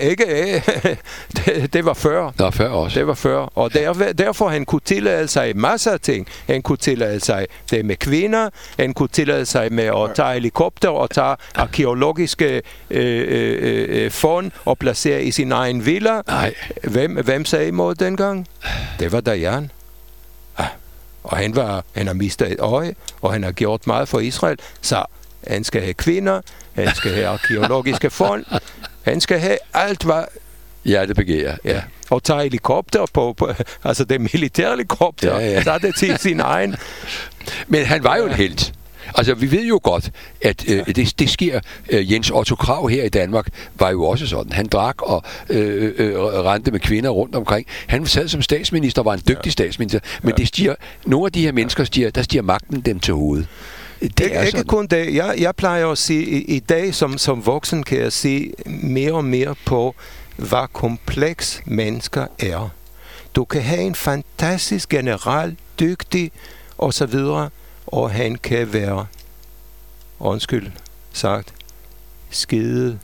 det var før. Nå, før også. Det var før. Og derfor han kunne tillade sig masser af ting. Han kunne tillade sig det med kvinder. Han kunne tillade sig med at tage helikopter og tage arkeologiske fund og placere i sin egen villa. Nej. Hvem sagde imod dengang? Det var Dayan. Og han har mistet et øje, og han har gjort meget for Israel. Så han skal have kvinder, han skal have arkeologiske fund, han skal have alt, hvad... Ja, det begærer. Ja. Og tage helikopter på altså det militære helikopter, så er det til sin egen. Men han var jo en helt. Altså, vi ved jo godt, at det sker. Jens Otto Krag her i Danmark var jo også sådan. Han drak og rendte med kvinder rundt omkring. Han sad som statsminister, var en dygtig statsminister. Men det stiger, nogle af de her mennesker, der stiger magten dem til hovedet. Det er ikke kun det. Jeg plejer at sige, i dag som voksen kan jeg se mere og mere på, hvad kompleks mennesker er. Du kan have en fantastisk general, dygtig osv., og han kan være, undskyld sagt, skide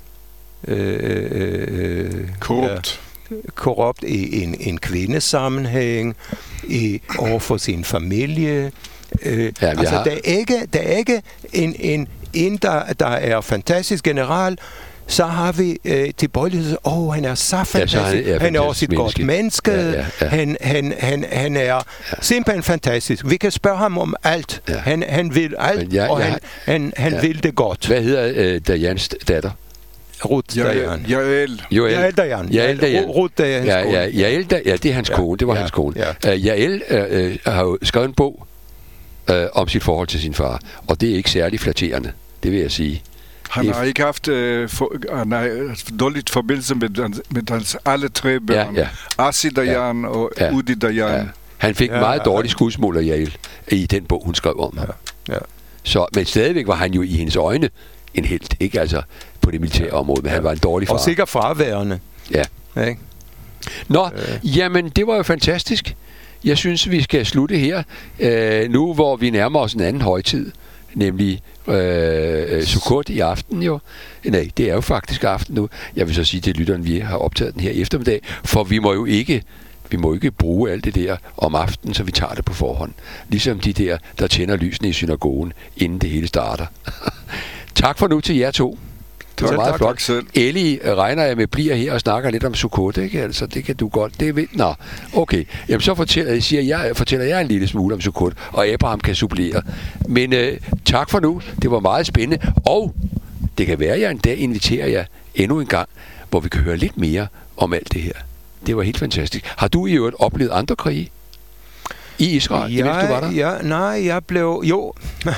korrupt i en kvindesammenhæng, overfor sin familie. Der er ikke en der er fantastisk general, så har vi tilbøjelighed. Han er så fantastisk. Han er også et godt menneske. Han er simpelthen fantastisk. Vi kan spørge ham om alt. Han vil alt, og han vil det godt. Hvad hedder Dayans datter? Ruth Dayan. Jael Dayan. Ruth Dayan. Jael, det er hans kone. Det var hans kone. Jael har jo skrevet en bog om sit forhold til sin far, og det er ikke særlig flatterende, det vil jeg sige. Han har ikke haft dårligt forbindelse med hans alle 3 børn. Asi Dayan og Udi Dayan. Ja. Han fik meget dårlig skudsmål af Jael i den bog, hun skrev om ham. Ja. Så, men stadigvæk var han jo i hendes øjne en helt, ikke altså på det militære område, men han var en dårlig far. Og sikkert fraværende. Ja. Ikke? Nå, jamen det var jo fantastisk. Jeg synes, vi skal slutte her, nu hvor vi nærmer os en anden højtid, nemlig Sukkot i aften jo. Nej, det er jo faktisk aften nu. Jeg vil så sige til lytteren, vi har optaget den her eftermiddag, for vi må jo ikke bruge alt det der om aftenen, så vi tager det på forhånd. Ligesom de der tænder lysene i synagogen, inden det hele starter. Tak for nu til jer to. Det var meget flot. Ellie regner jeg med bliver her og snakker lidt om Sukkot, ikke? Altså, det kan du godt. Det ved. Nå, okay. Jamen, så fortæller jeg en lille smule om Sukkot, og Abraham kan supplere. Men tak for nu. Det var meget spændende. Og det kan være, at jeg en dag inviterer jer endnu en gang, hvor vi kan høre lidt mere om alt det her. Det var helt fantastisk. Har du i øvrigt oplevet andre krige i Israel, imens du var der? Ja, nej, jeg blev... Jo,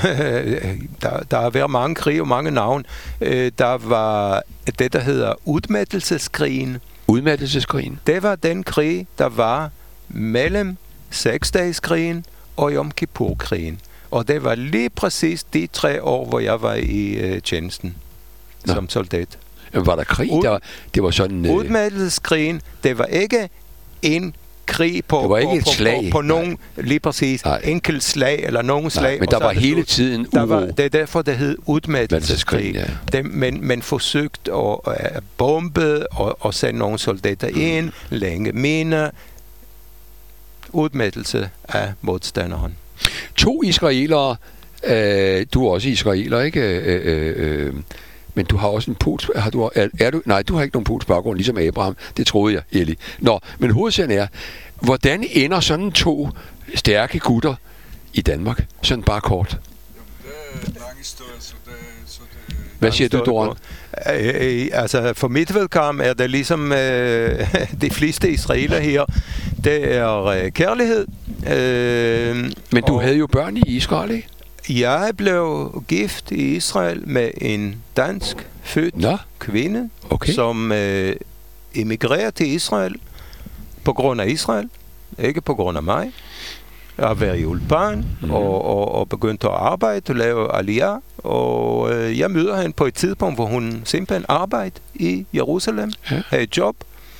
der har været mange krige og mange navne. Der var det, der hedder udmattelseskrigen. Udmattelseskrigen? Det var den krig, der var mellem Seksdageskrigen og Yom Kippur-krigen. Og det var lige præcis de 3 år, hvor jeg var i tjenesten som soldat. Var der krig? Det var sådan... Udmattelseskrigen, det var ikke en krig på nogen, lige præcis, enkelt slag eller nogen slag. Men der var hele tiden uro. Det er derfor, det hed udmattelseskrig. Ja. Man forsøgte at bombe og sende nogle soldater ind, længe miner, udmattelse af modstanderen. 2 israelere, du er også israeler, ikke? Men du har også en polsk... Nej, du har ikke nogen polsk baggrund, ligesom Abraham. Det troede jeg, Ellie. Nå, men hovedsagen er, hvordan ender sådan 2 stærke gutter i Danmark? Sådan bare kort. Det er en lang historie, så det... Hvad siger du, Doran? Altså, for mit vedkommende er det ligesom de fleste israeler her. Det er kærlighed. Men du havde jo børn i Israel, ikke? Jeg blev gift i Israel med en dansk født kvinde, som emigrerede til Israel på grund af Israel, ikke på grund af mig. Jeg har været i Ulpan og begyndt at arbejde og lave aliyah, og jeg møder hende på et tidspunkt, hvor hun simpelthen arbejder i Jerusalem, havde et job.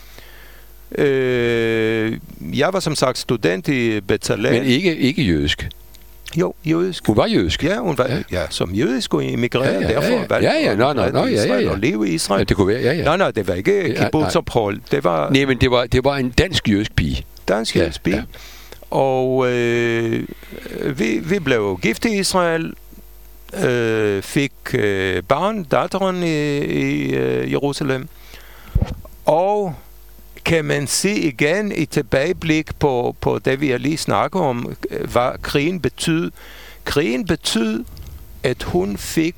Jeg var som sagt student i Bezalel. Men ikke jødisk? Jo, jødisk. Hun var jødisk? Ja, hun var som jødisk og emigreret, derfor valgte Israel og leve i Israel. Ja, det kunne være, Nej, det var ikke kibbutzophold. Det var... Nej, men det var en dansk-jødisk pige. Dansk-jødisk pige. Og vi blev gift i Israel, fik datteren i Jerusalem, og kan man se igen i tilbageblik på det, vi har lige snakket om, hvad krigen betød. Krigen betød, at hun fik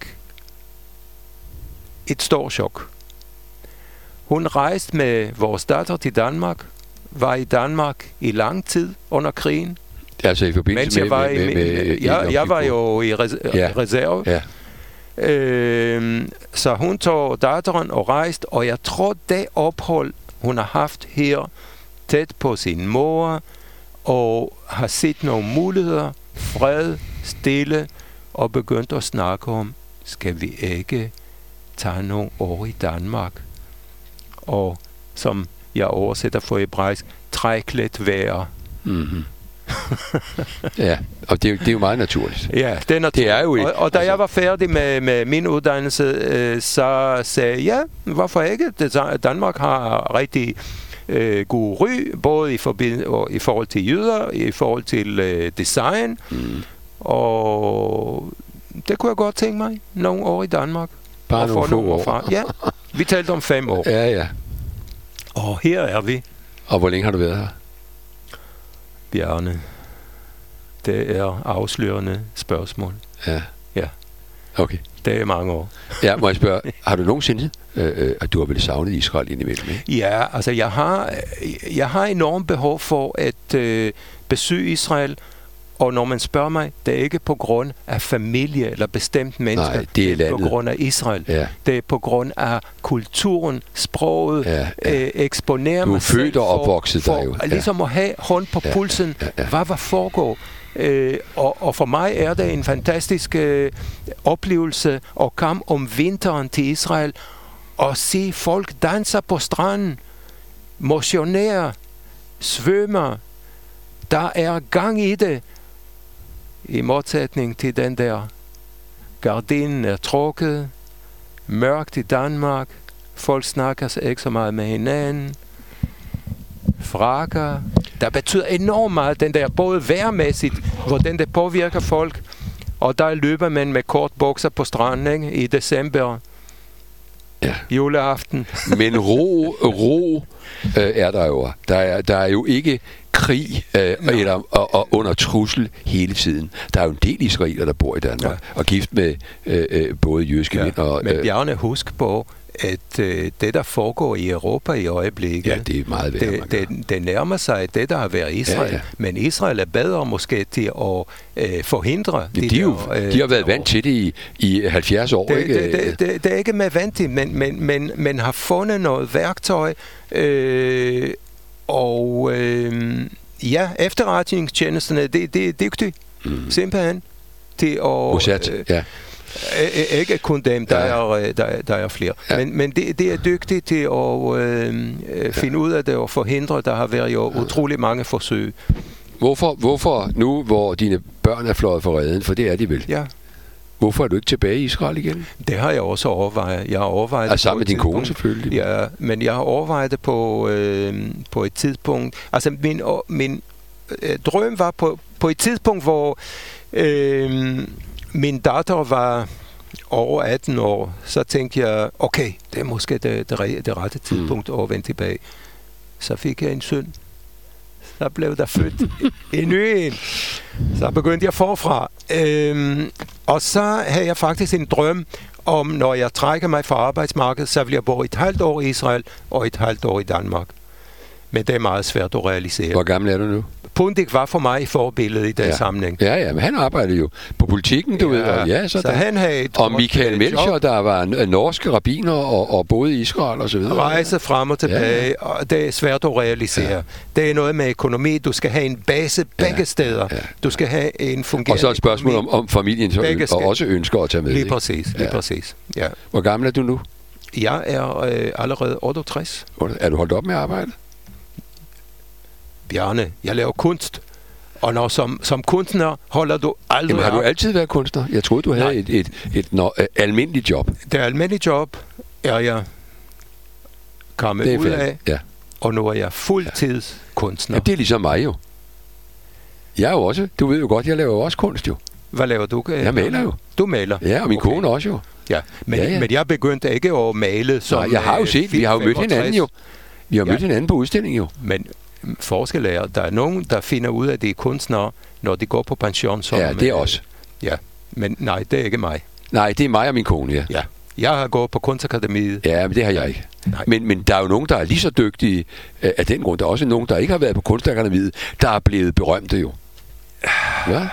et stort chok. Hun rejste med vores datter til Danmark, var i Danmark i lang tid under krigen. Altså i forbindelse jeg var jo i reserve. Ja. Så hun tog datteren og rejste, og jeg tror, det ophold, hun har haft her, tæt på sin mor, og har set nogle muligheder, fred, stille, og begyndt at snakke om, skal vi ikke tage nogle år i Danmark? Og som jeg oversætter for hebraisk, træk lidt vejr. Mm-hmm. Ja, og det er jo meget naturligt. Ja, det er naturligt. Det er jo ikke. Og da jeg var færdig med min uddannelse, så sagde jeg, hvorfor ikke? Danmark har rigtig god ry, både i forhold til jøder, i forhold til design, og det kunne jeg godt tænke mig, nogle år i Danmark. Bare nogle få år. Ja, vi talte om 5 år. Ja. Og her er vi. Og hvor længe har du været her? Bjarne, det er afslørende spørgsmål. Ja. Okay. Det er mange år. Ja, må jeg spørge, har du nogensinde, at du har vel savnet Israel indimellem, ikke? Ja, altså jeg har enormt behov for at besøge Israel, og når man spørger mig, det er ikke på grund af familie eller bestemt mennesker. Nej, det er på grund af Israel. Ja. Det er på grund af kulturen, sproget, eksponere mig selv. Du er født og opvokset der jo. Ligesom at have hånd på pulsen. Hvad var foregår? Og for mig er det en fantastisk oplevelse at komme om vinteren til Israel og se folk danser på stranden, motionere, svømmer. Der er gang i det, i modsætning til den der gardinen er trukket, mørkt i Danmark, folk snakker ikke så meget med hinanden, frakker. Der betyder enormt meget, den der både vejrmæssigt, hvordan det påvirker folk, og der løber man med kort bukser på stranden, ikke? I december, juleaften. Men ro er der jo. Der er jo ikke krig eller under trussel hele tiden. Der er jo en del israeler, der bor i Danmark, og gift med både jødiske mænd og... Men Bjarne, husk på, at det, der foregår i Europa i øjeblikket, det er meget værre. Det nærmer sig det, der har været Israel. Ja. Men Israel er bedre måske til at forhindre... De har været vant til det i 70 år. Det er ikke med vant til, men har fundet noget værktøj, efterretningstjenesterne, det er dygtige, simpelthen, til at... Mossad, ikke kun dem, der er flere. Ja. Men det er dygtigt til at finde ud af det og forhindre. Der har været jo utrolig mange forsøg. Hvorfor nu, hvor dine børn er fløjet for redden, for det er de vel? Ja. Hvorfor er du ikke tilbage i Israel igen? Det har jeg også overvejet. Jeg har overvejet det sammen med din kone selvfølgelig. Ja, men jeg har overvejet det på et tidspunkt. Altså min drøm var på et tidspunkt, hvor min datter var over 18 år, så tænkte jeg, okay, det er måske det rette tidspunkt at vende tilbage. Så fik jeg en søn. Så blev der født en ny en. Så begyndte jeg forfra. Og så havde jeg faktisk en drøm om, når jeg trækker mig fra arbejdsmarkedet, så vil jeg bo et halvt år i Israel og et halvt år i Danmark. Men det er meget svært at realisere. Hvor gammel er du nu? Pundik var for mig forbillede i den sammenhæng. Ja, men han arbejdede jo på politikken, du ved. Og så han havde og Michael Melchior, der var norske rabbiner og boede i Israel og så videre. Rejse frem og tilbage, og det er svært at realisere. Ja. Det er noget med økonomi. Du skal have en base begge steder. Ja. Du skal have en fungerende og så et spørgsmål om familien, og også ønsker at tage med. Lige præcis. Ja. Hvor gammel er du nu? Jeg er allerede 68. Er du holdt op med at arbejde? Bjarne, jeg laver kunst. Og når som kunstner holder du aldrig... Jamen, har du altid været kunstner? Jeg troede, du havde et almindeligt job. Det almindelige job er jeg kommet ud af, og nu er jeg fuldtidskunstner. Ja, det er ligesom mig jo. Jeg er jo også, du ved jo godt, jeg laver jo også kunst jo. Hvad laver du? Jeg maler jo. Du maler? Ja, og min kone også jo. Ja, men jeg begyndte ikke at male som... Nej, jeg har jo set, vi har jo mødt hinanden jo. Vi har mødt hinanden på udstilling jo. Men forskel er, der er nogen, der finder ud af, at det er kunstnere, når de går på pension. Ja, det er også. Ja, men nej, det er ikke mig. Nej, det er mig og min kone, ja. Jeg har gået på Kunstakademiet. Ja, men det har jeg ikke. Men der er jo nogen, der er lige så dygtige af den grund. Der er også nogen, der ikke har været på Kunstakademiet, der er blevet berømte jo. Ja?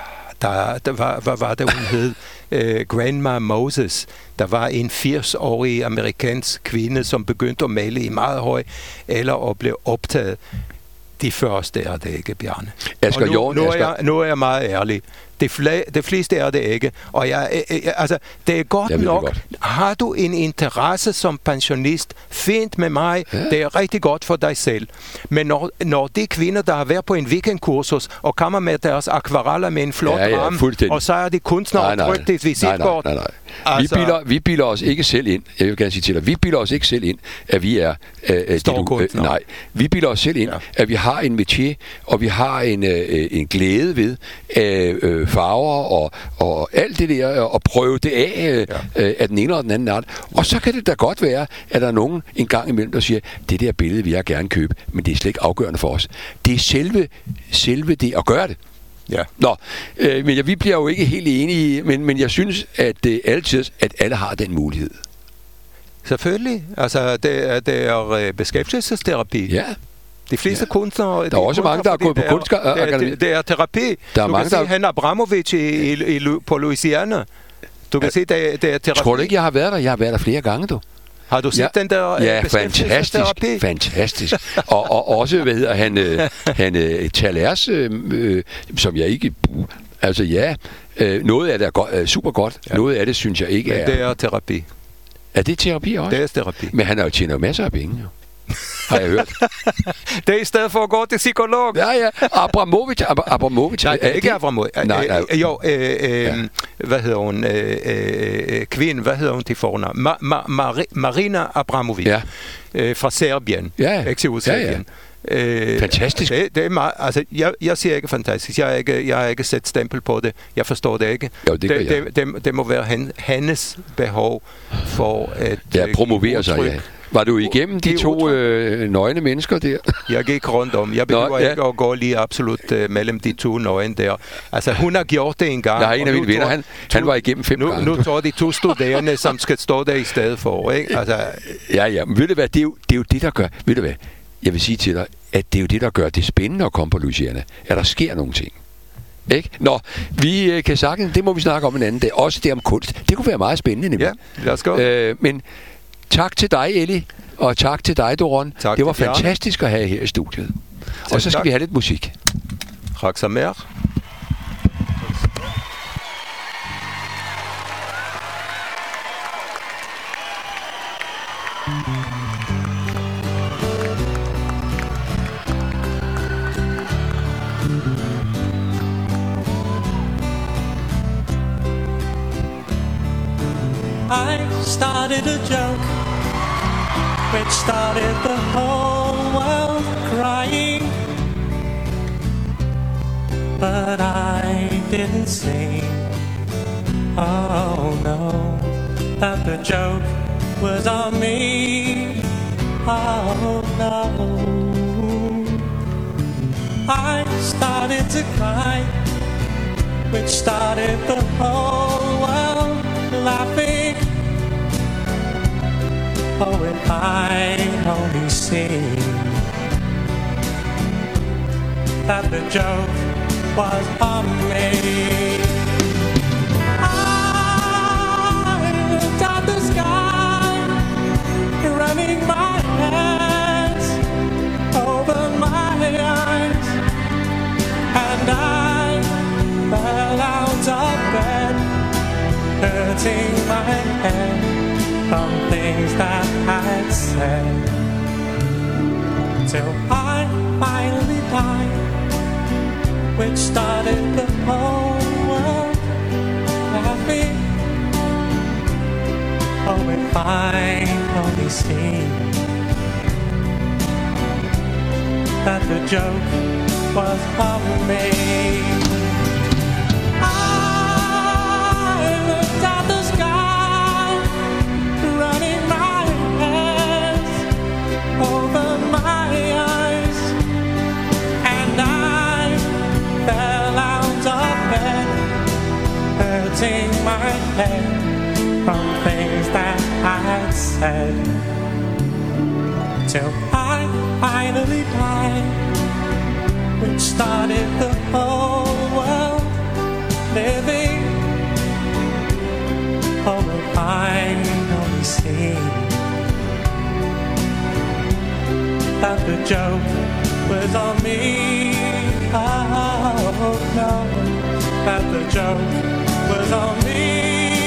Hvad var det, hun hed? Grandma Moses. Der var en 80-årig amerikansk kvinde, som begyndte at male i meget høj alder og blev optaget. De første er det ikke, Bjarne. Nu er jeg meget ærlig. Det fleste er det ikke. Og altså, det er godt nok. Godt. Har du en interesse som pensionist, fint med mig. Ja. Det er rigtig godt for dig selv. Men når de kvinder, der har været på en weekendkursus og kommer med deres akvareller med en flot ramme, og så er de kunstnere og trykt et visitkort. Nej. Altså, vi bilder os ikke selv ind. Jeg vil gerne sige til dig, vi bilder os ikke selv ind, at vi er... nej, vi bilder os selv ind, at vi har en métier, og vi har en glæde ved farver og alt det der, og prøve det af den ene eller den anden art. Og så kan det da godt være, at der er nogen en gang imellem, der siger, det der billede vil jeg gerne købe, men det er slet ikke afgørende for os. Det er selve det at gøre det. Ja. Nå, men vi bliver jo ikke helt enige, men jeg synes, at det er altid, at alle har den mulighed. Selvfølgelig. Altså, det er beskæftigelsesterapi. Ja. De fleste kunstnere... Der er også mange, der er gået på kunstakademiet. Det er terapi. Der er mange, se han Abramovic på Louisiana. Du kan se, det er terapi. Tror du ikke, jeg har været der? Jeg har været der flere gange, du. Har du set den der ja, fantastisk. og også, hvad hedder han Talers, som jeg ikke... Altså ja, noget af det er super godt, noget af det synes jeg ikke er... Det er terapi. Er det terapi også? Det er terapi. Men han har jo tjent masser af penge, jo. Har jeg hørt. Det er i stedet for at gå til psykolog. Ja. Abramovic. Nej, ikke Abramovic. Nej. Jo, hvad hedder hun? Kvinden, hvad hedder hun til fornavn? Marina Abramovic. Ja. Fra Serbien. Ja. Ex-Jugoslavien. Fantastisk. Det er meget, altså, jeg siger ikke fantastisk. Jeg har ikke sat stempel på det. Jeg forstår det ikke. Jo, det må være hendes behov for at... Ja, promovere sig, ja. Var du igennem de to nøgne mennesker der? Jeg gik rundt om. Jeg behøver ikke at gå lige absolut mellem de to nøgne der. Altså, hun har gjort det en gang. Jeg har en af mine venner, han var igennem 5 gange. Nu tager de 2 studerende, som skal stå der i stedet for, ikke? Altså... Ja, men ved du hvad, det er jo det, der gør... Ved du hvad, jeg vil sige til dig, at det er jo det, der gør det spændende at komme på Louisiana. At der sker nogle ting. Ikke? Nå, vi kan sagtens, det må vi snakke om en anden dag. Også det om kunst. Det kunne være meget spændende, nemlig. Ja, lad os gå. Men tak til dig, Ellie, og tak til dig, Doron. Tak. Det var fantastisk at have her i studiet. Og så skal vi have lidt musik. Raksamer. I started a joke which started the whole world crying, but I didn't see, oh no, that the joke was on me, oh no. I started to cry, which started the whole world laughing. Oh, if I only see that the joke was on me. I looked at the sky, running my hands over my eyes, and I fell out of bed, hurting my head from things that I'd said, till I finally died, which started the whole world laughing. Oh, if I only see that the joke was on me. I looked at the sky, running my hands over my eyes, and I fell out of bed, hurting my head from things that I'd said, till I finally died, which started the whole world living. Oh, if I only see that the joke was on me. Oh no, that the joke was on me.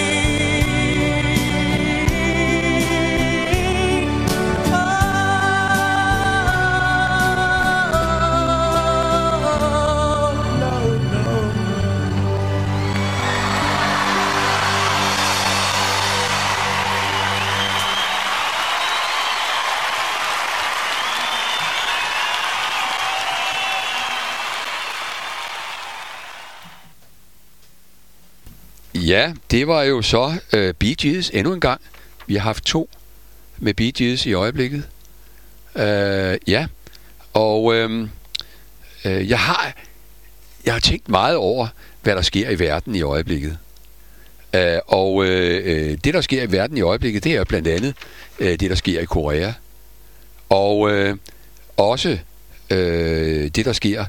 Ja, det var jo så Bee Gees endnu en gang. Vi har haft 2 med Bee Gees i øjeblikket. Ja, og jeg har tænkt meget over, hvad der sker i verden i øjeblikket. Og det, der sker i verden i øjeblikket, det er blandt andet det, der sker i Korea. Og også det, der sker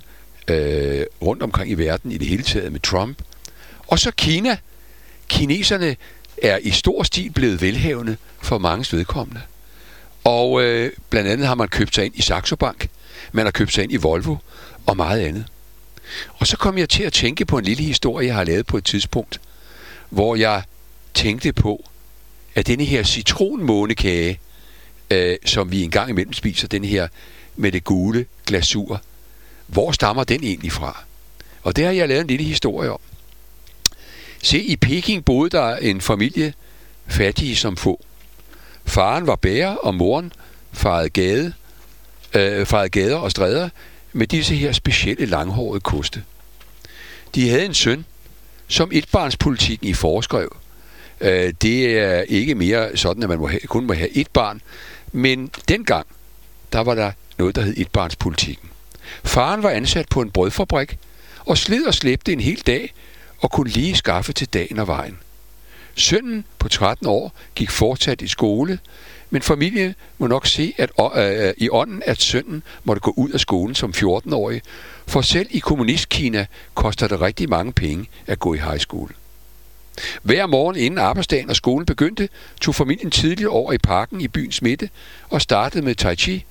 rundt omkring i verden i det hele taget med Trump. Og så Kina. Kineserne er i stor stil blevet velhavende for manges vedkommende. Og blandt andet har man købt sig ind i Saxo Bank, man har købt sig ind i Volvo og meget andet. Og så kom jeg til at tænke på en lille historie, jeg har lavet på et tidspunkt, hvor jeg tænkte på, at denne her citronmånekage, som vi engang imellem spiser, den her med det gule glasur, hvor stammer den egentlig fra? Og det har jeg lavet en lille historie om. Se, i Peking boede der en familie, fattige som få. Faren var bager, og moren farede gader og stræder med disse her specielle langhårede koste. De havde en søn, som etbarnspolitikken i foreskrev. Det er ikke mere sådan, at man kun må have et barn, men dengang, der var der noget, der hed etbarnspolitikken. Faren var ansat på en brødfabrik, og sled og slæbte en hel dag, og kunne lige skaffe til dagen og vejen. Sønnen på 13 år gik fortsat i skole, men familien må nok se i ånden, at sønnen måtte gå ud af skolen som 14-årig, for selv i kommunistkina koster det rigtig mange penge at gå i high school. Hver morgen inden arbejdsdagen og skolen begyndte, tog familien tidligt over i parken i byens midte og startede med tai chi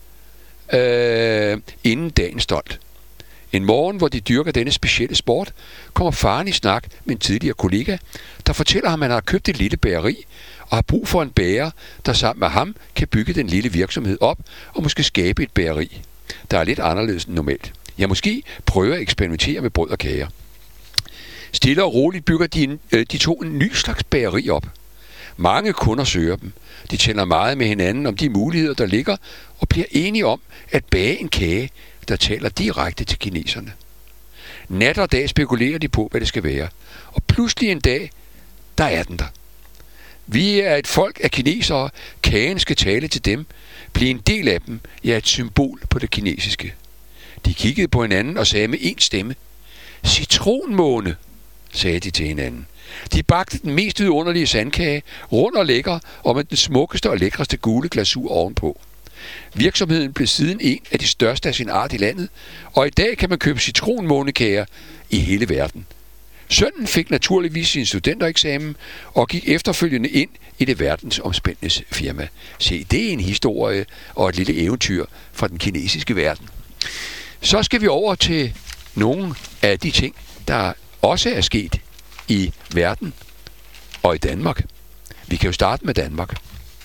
inden dagen stolt. En morgen, hvor de dyrker denne specielle sport, kommer faren i snak med en tidligere kollega, der fortæller ham, at han har købt et lille bageri og har brug for en bager, der sammen med ham kan bygge den lille virksomhed op og måske skabe et bageri, der er lidt anderledes end normalt. Ja, måske prøve at eksperimentere med brød og kager. Stille og roligt bygger de to en ny slags bageri op. Mange kunder søger dem. De taler meget med hinanden om de muligheder, der ligger, og bliver enige om at bage en kage, der taler direkte til kineserne. Nat og dag spekulerer de på, hvad det skal være. Og pludselig en dag, der er den der. Vi er et folk af kinesere. Kagen skal tale til dem. Blive en del af dem. Jeg er et symbol på det kinesiske. De kiggede på hinanden og sagde med én stemme: citronmåne, sagde de til hinanden. De bagte den mest vidunderlige sandkage, rund og lækker, og med den smukkeste og lækreste gule glasur ovenpå. Virksomheden blev siden en af de største af sin art i landet, og i dag kan man købe citronmånekager i hele verden. Sønnen fik naturligvis sin studentereksamen og gik efterfølgende ind i det verdensomspændende firma. Se, det er en historie og et lille eventyr fra den kinesiske verden. Så skal vi over til nogle af de ting, der også er sket i verden og i Danmark. Vi kan jo starte med Danmark.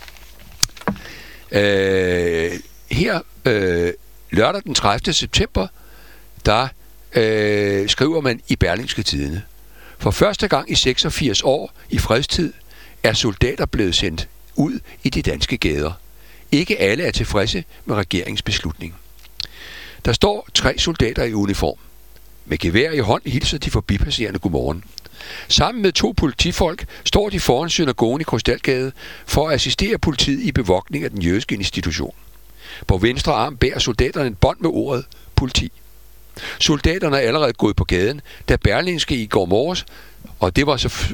Her lørdag den 30. september, der skriver man i Berlingske Tidende: for første gang i 86 år i fredstid er soldater blevet sendt ud i de danske gader. Ikke alle er tilfredse med regeringens beslutning. Der står 3 soldater i uniform. Med gevær i hånd hilser de forbipasserende godmorgen. Sammen med 2 politifolk står de foran synagogen i Krystalgade for at assistere politiet i bevogtning af den jødiske institution. På venstre arm bærer soldaterne en bånd med ordet politi. Soldaterne er allerede gået på gaden, da Berlingske i går morges, og det var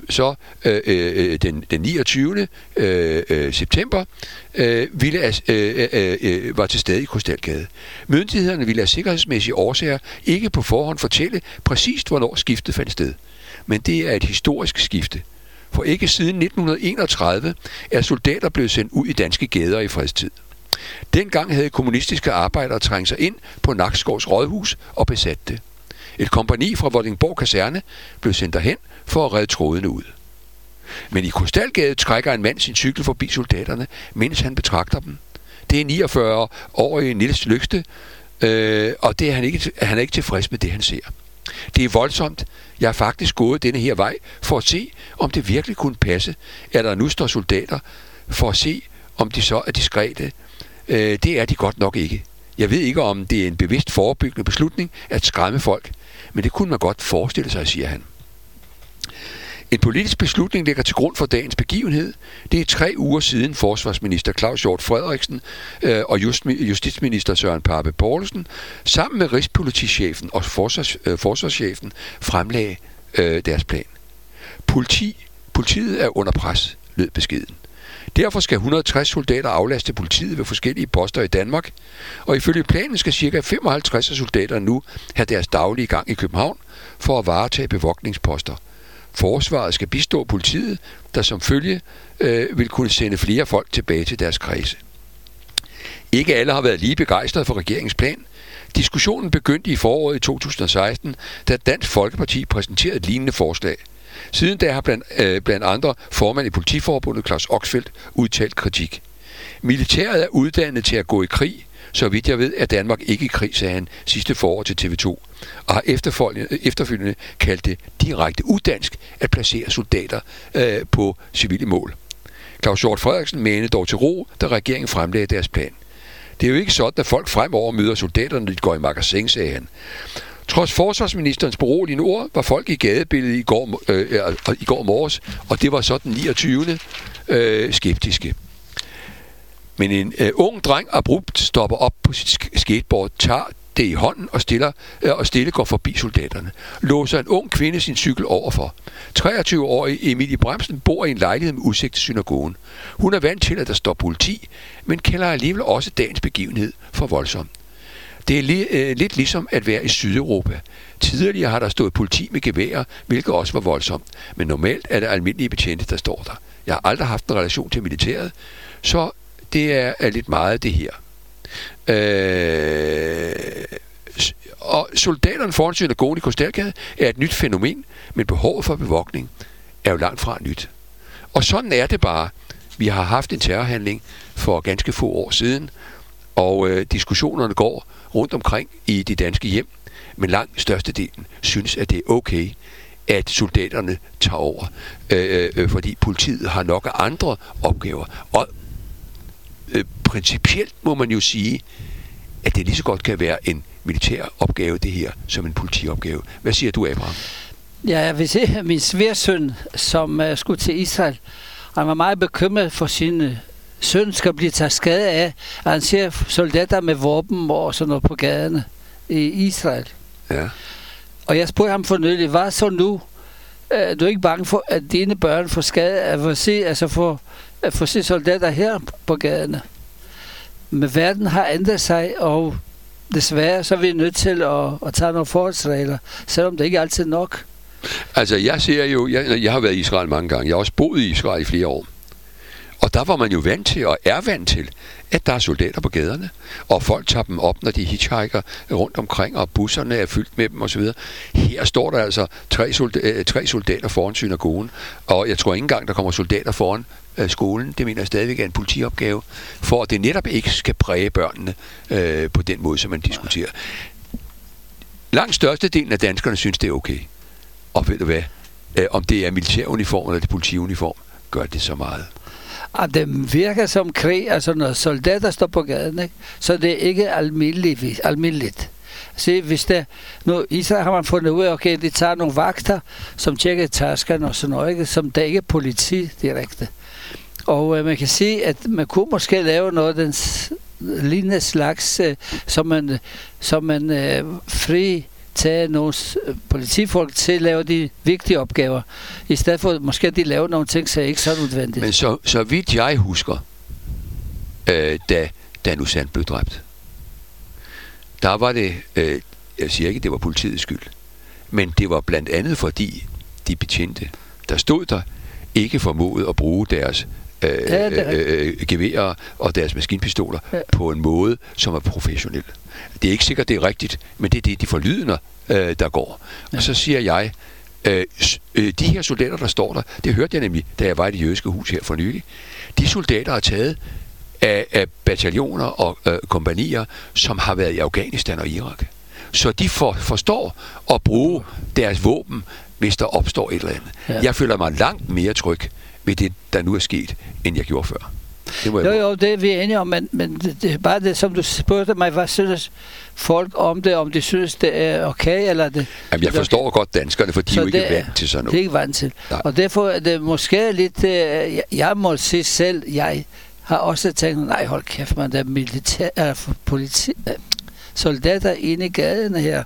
den 29. september, var til stede i Krystalgade. Myndighederne ville af sikkerhedsmæssige årsager ikke på forhånd fortælle præcist, hvornår skiftet fandt sted. Men det er et historisk skifte. For ikke siden 1931 er soldater blevet sendt ud i danske gader i fredstid. Dengang havde kommunistiske arbejdere trængt sig ind på Nakskovs rådhus og besat det. Et kompagni fra Vordingborg Kaserne blev sendt derhen for at redde trådene ud. Men i Krystalgade trækker en mand sin cykel forbi soldaterne, mens han betragter dem. Det er 49-årige Niels Løgste, og det er han er ikke tilfreds med det, han ser. Det er voldsomt. Jeg har faktisk gået denne her vej for at se, om det virkelig kunne passe, at der nu står soldater, for at se, om de så er diskrete. Det er de godt nok ikke. Jeg ved ikke, om det er en bevidst forebyggende beslutning at skræmme folk, men det kunne man godt forestille sig, siger han. En politisk beslutning ligger til grund for dagens begivenhed. Det er 3 uger siden forsvarsminister Claus Hjort Frederiksen og justitsminister Søren Pape Poulsen sammen med rigspolitichefen og forsvarschefen fremlagde deres plan. Politiet er under pres, lød beskeden. Derfor skal 160 soldater aflaste politiet ved forskellige poster i Danmark, og ifølge planen skal ca. 55 soldater nu have deres daglige gang i København for at varetage bevogtningsposter. Forsvaret skal bistå politiet, der som følge vil kunne sende flere folk tilbage til deres kredse. Ikke alle har været lige begejstrede for regeringens plan. Diskussionen begyndte i foråret i 2016, da Dansk Folkeparti præsenterede et lignende forslag. Siden da har blandt andre formand i Politiforbundet Claus Oxfeldt udtalt kritik. Militæret er uddannet til at gå i krig. Så vidt jeg ved, er Danmark ikke i krig, sagde han sidste forår til TV2, og har efterfølgende kaldt det direkte udansk at placere soldater på civile mål. Claus Hjort Frederiksen menede dog til ro, da regeringen fremlagde deres plan. Det er jo ikke sådan, at folk fremover møder soldater, når de går i magasin, sagde han. Trods forsvarsministerens beroligende ord var folk i gadebilledet i går morges, og det var så den 29. skeptiske. Men en ung dreng abrupt stopper op på sit skateboard, tager det i hånden og stille går forbi soldaterne. Låser en ung kvinde sin cykel overfor. 23-årige Emilie Bremsen bor i en lejlighed med udsigt til synagogen. Hun er vant til, at der står politi, men kalder alligevel også dagens begivenhed for voldsom. Det er lidt ligesom at være i Sydeuropa. Tidligere har der stået politi med geværer, hvilket også var voldsomt. Men normalt er det almindelige betjente, der står der. Jeg har aldrig haft en relation til militæret, så det er lidt meget det her. Og soldaterne foran synagogen i Krystalgade er et nyt fænomen, men behovet for bevogtning er jo langt fra nyt. Og sådan er det bare. Vi har haft en terrorhandling for ganske få år siden, og diskussionerne går rundt omkring i de danske hjem, men langt størstedelen synes, at det er okay, at soldaterne tager over, fordi politiet har nok af andre opgaver. Og principielt må man jo sige, at det lige så godt kan være en militær opgave, det her, som en politiopgave. Hvad siger du, Abraham? Ja, jeg vil se min svigersøn, som skulle til Israel. Han var meget bekymret for sin søn skal blive taget skade af, at han ser soldater med våben og sådan noget på gaderne i Israel. Ja. Og jeg spurgte ham for nylig, hvad så nu? Du er ikke bange for, at dine børn får skade af at få se soldater her på gaderne? Men verden har ændret sig, og desværre så er vi nødt til at tage nogle forholdsregler, selvom det ikke altid er nok. Altså, jeg har været i Israel mange gange. Jeg har også boet i Israel i flere år. Og der var man jo vant til, og er vant til, at der er soldater på gaderne, og folk tager dem op, når de hitchhiker rundt omkring, og busserne er fyldt med dem osv. Her står der altså tre soldater foran synagogen, og jeg tror ikke engang, der kommer soldater foran skolen. Det mener jeg stadigvæk er en politiopgave, for at det netop ikke skal præge børnene på den måde, som man diskuterer. Langt størstedelen af danskerne synes, det er okay. Og ved du hvad? Om det er militæruniform eller det politiuniform, gør det så meget. Og det virker som krig, altså når soldater står på gaden, ikke? Så det er ikke almindeligt. Se, hvis der nu Israel har man fundet ud af, okay, de tager nogle vagter, som tjekker taskerne og sådan noget, ikke? Som der ikke er politi direkte. Og man kan sige, at man kunne måske lave noget den lignende slags, som man fri tage nogle politifolk til at lave de vigtige opgaver, i stedet for måske de laver nogle ting, så er ikke så nødvendigt. Men så vidt jeg husker, da Dan Uzan blev dræbt, der var det, jeg siger ikke, det var politiets skyld, men det var blandt andet fordi de betjente, der stod der, ikke formåede at bruge deres geværer og deres maskinpistoler på en måde, som er professionel. Det er ikke sikkert, det er rigtigt, men det er det, de forlydender, der går. Og så siger jeg, de her soldater, der står der, det hørte jeg nemlig, da jeg var i det jødiske hus her for nylig, de soldater er taget af bataljoner og kompagnier, som har været i Afghanistan og Irak. Så de forstår at bruge deres våben, hvis der opstår et eller andet. Ja. Jeg føler mig langt mere tryg ved det, der nu er sket, end jeg gjorde før. Jo, det er vi enige om, men det er bare det, som du spurgte mig, hvad synes folk om det, om de synes, det er okay, eller det... Jamen, jeg forstår godt danskerne, for de er jo ikke vant til sådan noget. Det er ikke vant til. Nej. Og derfor er det måske lidt... Jeg må sige selv, jeg har også tænkt, nej, hold kæft, man, der er militær... politi... soldater inde i gaderne her.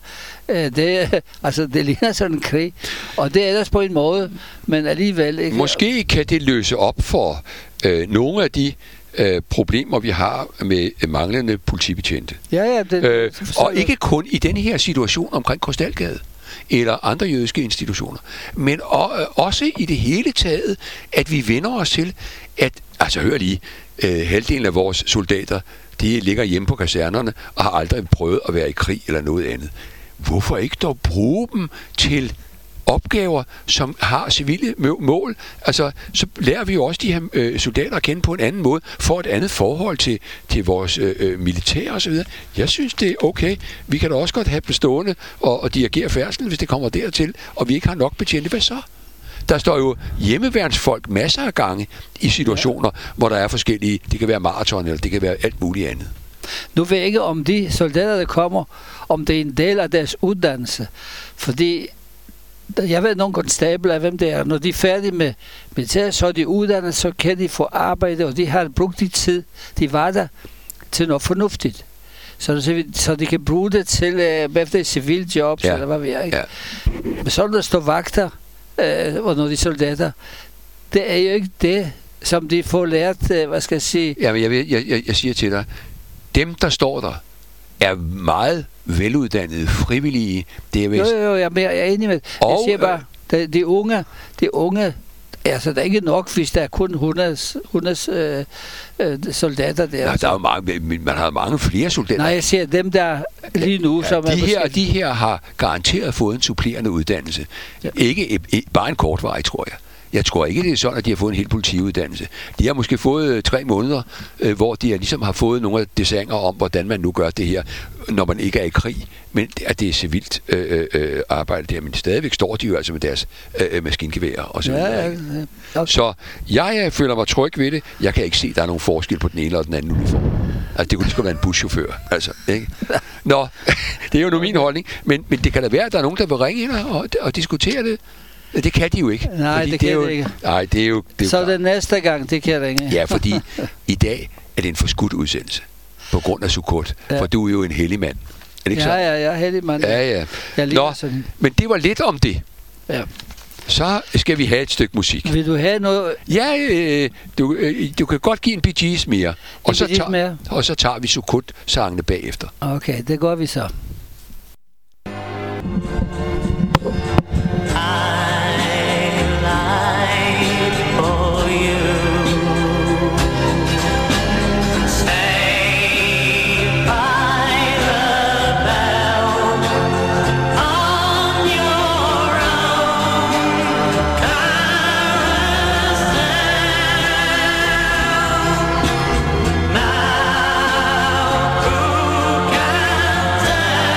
Det ligner sådan en krig. Og det er ellers på en måde, men alligevel ikke. Måske kan det løse op for nogle af de problemer, vi har med manglende politibetjente. Ja, og ikke kun i denne her situation omkring Krystalgade. eller andre jødiske institutioner. Men også i det hele taget, at vi vender os til, at, altså hør lige, halvdelen af vores soldater, de ligger hjemme på kasernerne og har aldrig prøvet at være i krig eller noget andet. Hvorfor ikke dog bruge dem til opgaver, som har civile mål? Altså, så lærer vi jo også de her soldater at kende på en anden måde, for et andet forhold til vores militær og så videre. Jeg synes, det er okay. Vi kan da også godt have bestående og dirigere færdsel, hvis det kommer dertil, og vi ikke har nok betjente. Hvad så? Der står jo hjemmeværnsfolk masser af gange i situationer, hvor der er forskellige, det kan være maraton, eller det kan være alt muligt andet. Nu ved jeg ikke, om de soldater, der kommer, om det er en del af deres uddannelse. Fordi jeg ved nogle konstabler, hvem det er. Når de er færdige med militæret, så er de uddannet, så kan de få arbejde, og de har brugt de tid, de var der, til noget fornuftigt. Så de kan bruge det til efter civilt jobs, eller hvad ved jeg ikke. Ja. Men så der står vagter, og når de soldater, det er jo ikke det, som de får lært, hvad skal jeg sige? Jamen, jeg siger til dig, dem, der står der, er meget veluddannede, frivillige. Det er vist... Jo, jeg er enig med. Jeg siger bare, de unge, altså der er ikke nok, hvis der er kun 100 soldater der. Nej, der er jo mange, man har mange flere soldater. Nej, jeg siger dem, der lige nu, som de her har garanteret fået en supplerende uddannelse. Ja. Ikke bare en kortvarig, tror jeg. Jeg tror ikke, det er sådan, at de har fået en hel politiuddannelse. De har måske fået 3 måneder, hvor de ligesom har fået nogle af desinger om, hvordan man nu gør det her, når man ikke er i krig. Men at det er civilt arbejde der. Men stadigvæk står de jo altså med deres maskingeværer og så videre. Ja. Okay. Så jeg føler mig tryg ved det. Jeg kan ikke se, at der er nogen forskel på den ene eller den anden uniform. Altså, det kunne lige så godt være en buschauffør. Altså, ikke? Nå, det er jo nu min holdning. Men det kan da være, at der er nogen, der vil ringe ind og diskutere det. Det kan de jo ikke. Nej, det kan de ikke. Nej, det er jo... Så det næste gang, det kan jeg ringe. Ja, fordi i dag er det en forskudt udsendelse. På grund af Sukkot. Ja. For du er jo en hellig mand. Er det ikke så? Ja, jeg er hellig mand. Ja. Nå, men det var lidt om det. Ja. Så skal vi have et stykke musik. Vil du have noget? Ja, du kan godt give en Bee Gees mere. Og så tager vi Sukkot-sangene bagefter. Okay, det gør vi så. Now who can tell?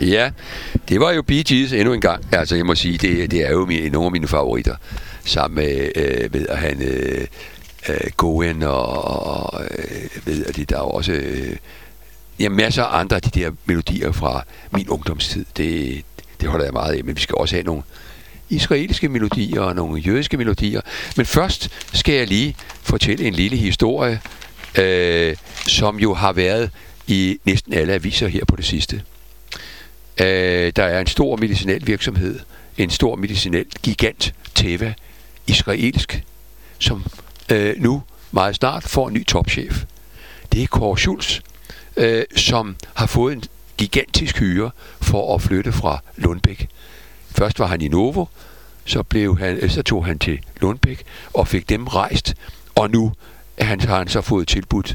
Ja, det var jo Bee Gees endnu en gang. Altså, jeg må sige, det er jo nogle af mine favoritter. Sammen med at han Goen og ved at der er også masser af andre af de der melodier fra min ungdomstid. Det holder jeg meget af, men vi skal også have nogle israelske melodier og nogle jødiske melodier. Men først skal jeg lige fortælle en lille historie, som jo har været i næsten alle aviser her på det sidste. Der er en stor medicinalvirksomhed, en stor medicinal gigant, Teva, israelsk, som nu meget snart får en ny topchef. Det er Kåre Schultz, som har fået en gigantisk hyre for at flytte fra Lundbæk. Først var han i Novo, så tog han til Lundbæk og fik dem rejst, og nu har han så fået tilbudt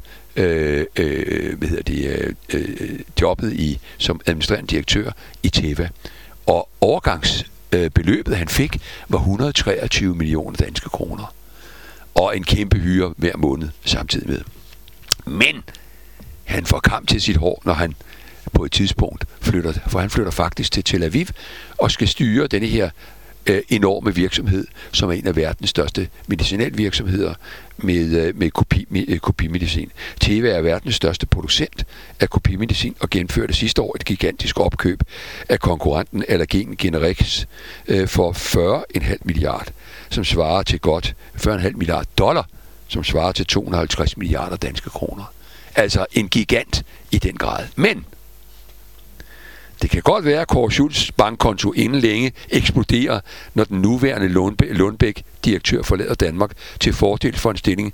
jobbet som administrerende direktør i Teva. Og overgangsbeløbet han fik var 123 millioner danske kroner. Og en kæmpe hyre hver måned samtidig med. Men han får kamp til sit hår, når han på et tidspunkt flytter, for han flytter faktisk til Tel Aviv og skal styre denne her enorme virksomhed, som er en af verdens største medicinalvirksomheder med kopimedicin. Teva er verdens største producent af kopimedicin og gennemførte sidste år et gigantisk opkøb af konkurrenten Allergen Generics for 40,5 milliard, som svarer til godt 40,5 milliard dollar, som svarer til 250 milliarder danske kroner. Altså en gigant i den grad. Men det kan godt være, at Kåre Schultz bankkonto inden længe eksploderer, når den nuværende Lundbæk-direktør forlader Danmark til fordel for en stilling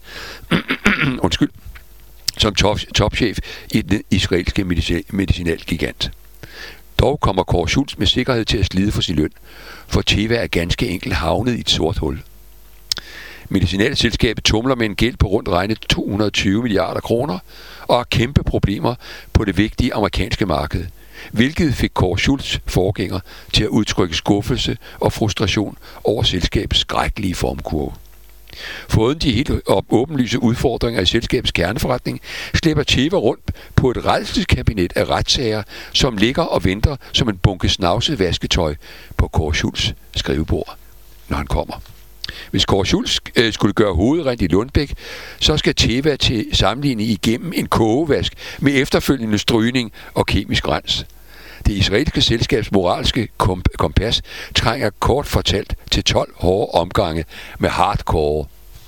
som topchef i den israelske medicinalgigant. Dog kommer Kåre Schultz med sikkerhed til at slide for sin løn, for Teva er ganske enkelt havnet i et sort hul. Medicinalselskabet tumler med en gæld på rundt regnet 220 milliarder kroner og har kæmpe problemer på det vigtige amerikanske marked, hvilket fik Kåre Schultz forgænger til at udtrykke skuffelse og frustration over selskabets skrækkelige formkurve. Foruden de helt åbenlyse udfordringer i selskabets kerneforretning, slipper Teva rundt på et rædselskabinet af retssager, som ligger og venter som en bunke snavset vasketøj på Kåre Schultz skrivebord, når han kommer. Hvis Kåre Schultz skulle gøre hovedet rent i Lundbæk, så skal Teva til sammenligning igennem en kogevask med efterfølgende strygning og kemisk rens. Det israelske selskabs moralske kompas trænger kort fortalt til 12 hårde omgange med hardcore.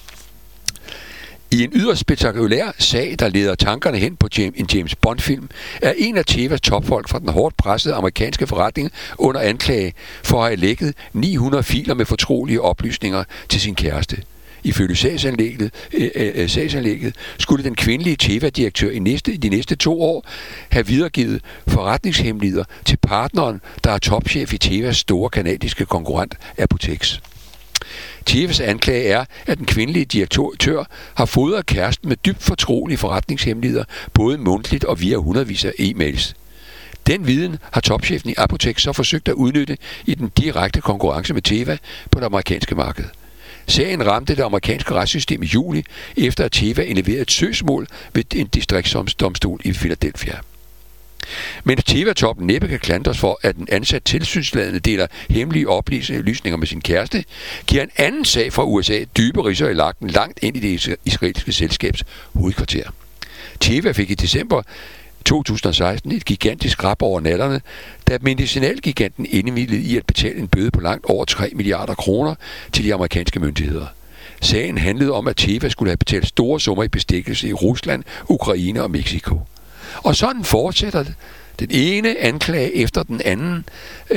I en yderst spektakulær sag, der leder tankerne hen på en James Bond-film, er en af Tevas topfolk fra den hårdt pressede amerikanske forretning under anklage for at have lækket 900 filer med fortrolige oplysninger til sin kæreste. Ifølge sagsanlægget skulle den kvindelige Teva-direktør i de næste 2 år have videregivet forretningshemmeligheder til partneren, der er topchef i Tevas store kanadiske konkurrent Apotex. Tevas anklage er, at den kvindelige direktør har fodret kæresten med dybt fortrolige forretningshemmeligheder, både mundtligt og via hundredvis af e-mails. Den viden har topchefen i Apotex så forsøgt at udnytte i den direkte konkurrence med Teva på det amerikanske marked. Sagen ramte det amerikanske retssystem i juli, efter at Teva indleverede et søgsmål ved en distriktsdomstol i Philadelphia. Men Teva-toppen næppe kan klandres for, at en ansat tilsynsladende deler hemmelige oplysninger med sin kæreste, giver en anden sag fra USA dybe ridser i lagten langt ind i det israelske selskabs hovedkvarter. Teva fik i december 2016 et gigantisk rap over natterne, da medicinalgiganten indvilligede i at betale en bøde på langt over 3 milliarder kroner til de amerikanske myndigheder. Sagen handlede om, at Teva skulle have betalt store summer i bestikkelse i Rusland, Ukraine og Mexico. Og sådan fortsætter det. Den ene anklage efter den anden.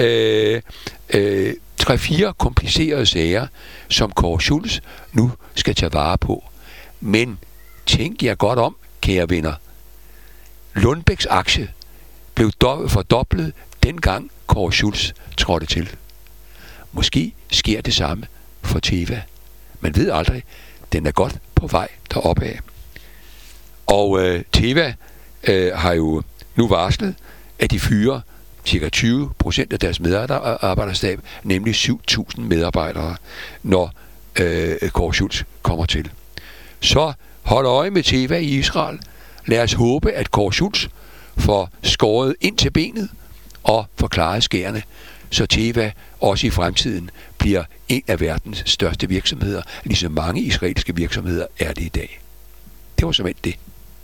3-4 komplicerede sager, som Kåre Schultz nu skal tage vare på. Men tænk jer godt om, kære venner. Lundbæks aktie blev fordoblet dengang Kåre Schultz trådte til. Måske sker det samme for Teva. Man ved aldrig, den er godt på vej deroppe af. Og Teva har jo nu varslet, at de fyrer ca. 20% af deres medarbejderstab, nemlig 7.000 medarbejdere, når Kåre Schultz kommer til. Så hold øje med Teva i Israel. Lad os håbe, at Kåre Schultz får skåret ind til benet og forklare skærene, så Teva også i fremtiden bliver en af verdens største virksomheder, ligesom mange israelske virksomheder er det i dag. Det var simpelthen det.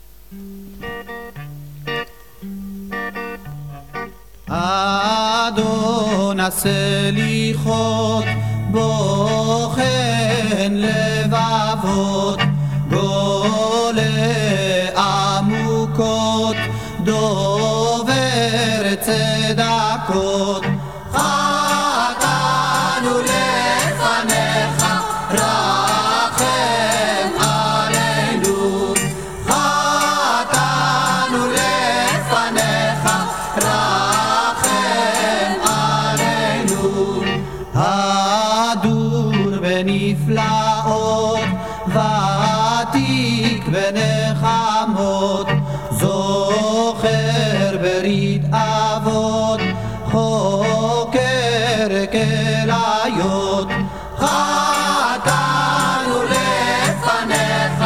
אדון הסליחות בוחן לבבות גולה עמוקות דובר צדקות חטאנו לפניך רחם עלינו חטאנו לפניך הדור בנפלאות ותיק בנחמות זוכר ברית אבות חוקר כליות חטאנו לפניך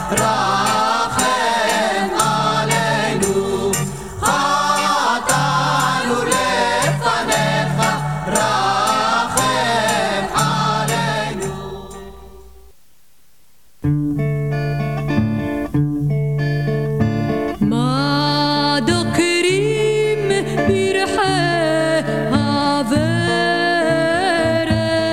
רחם עלינו חטאנו לפניך רחם עלינו מה דוקרים פרחי הוורד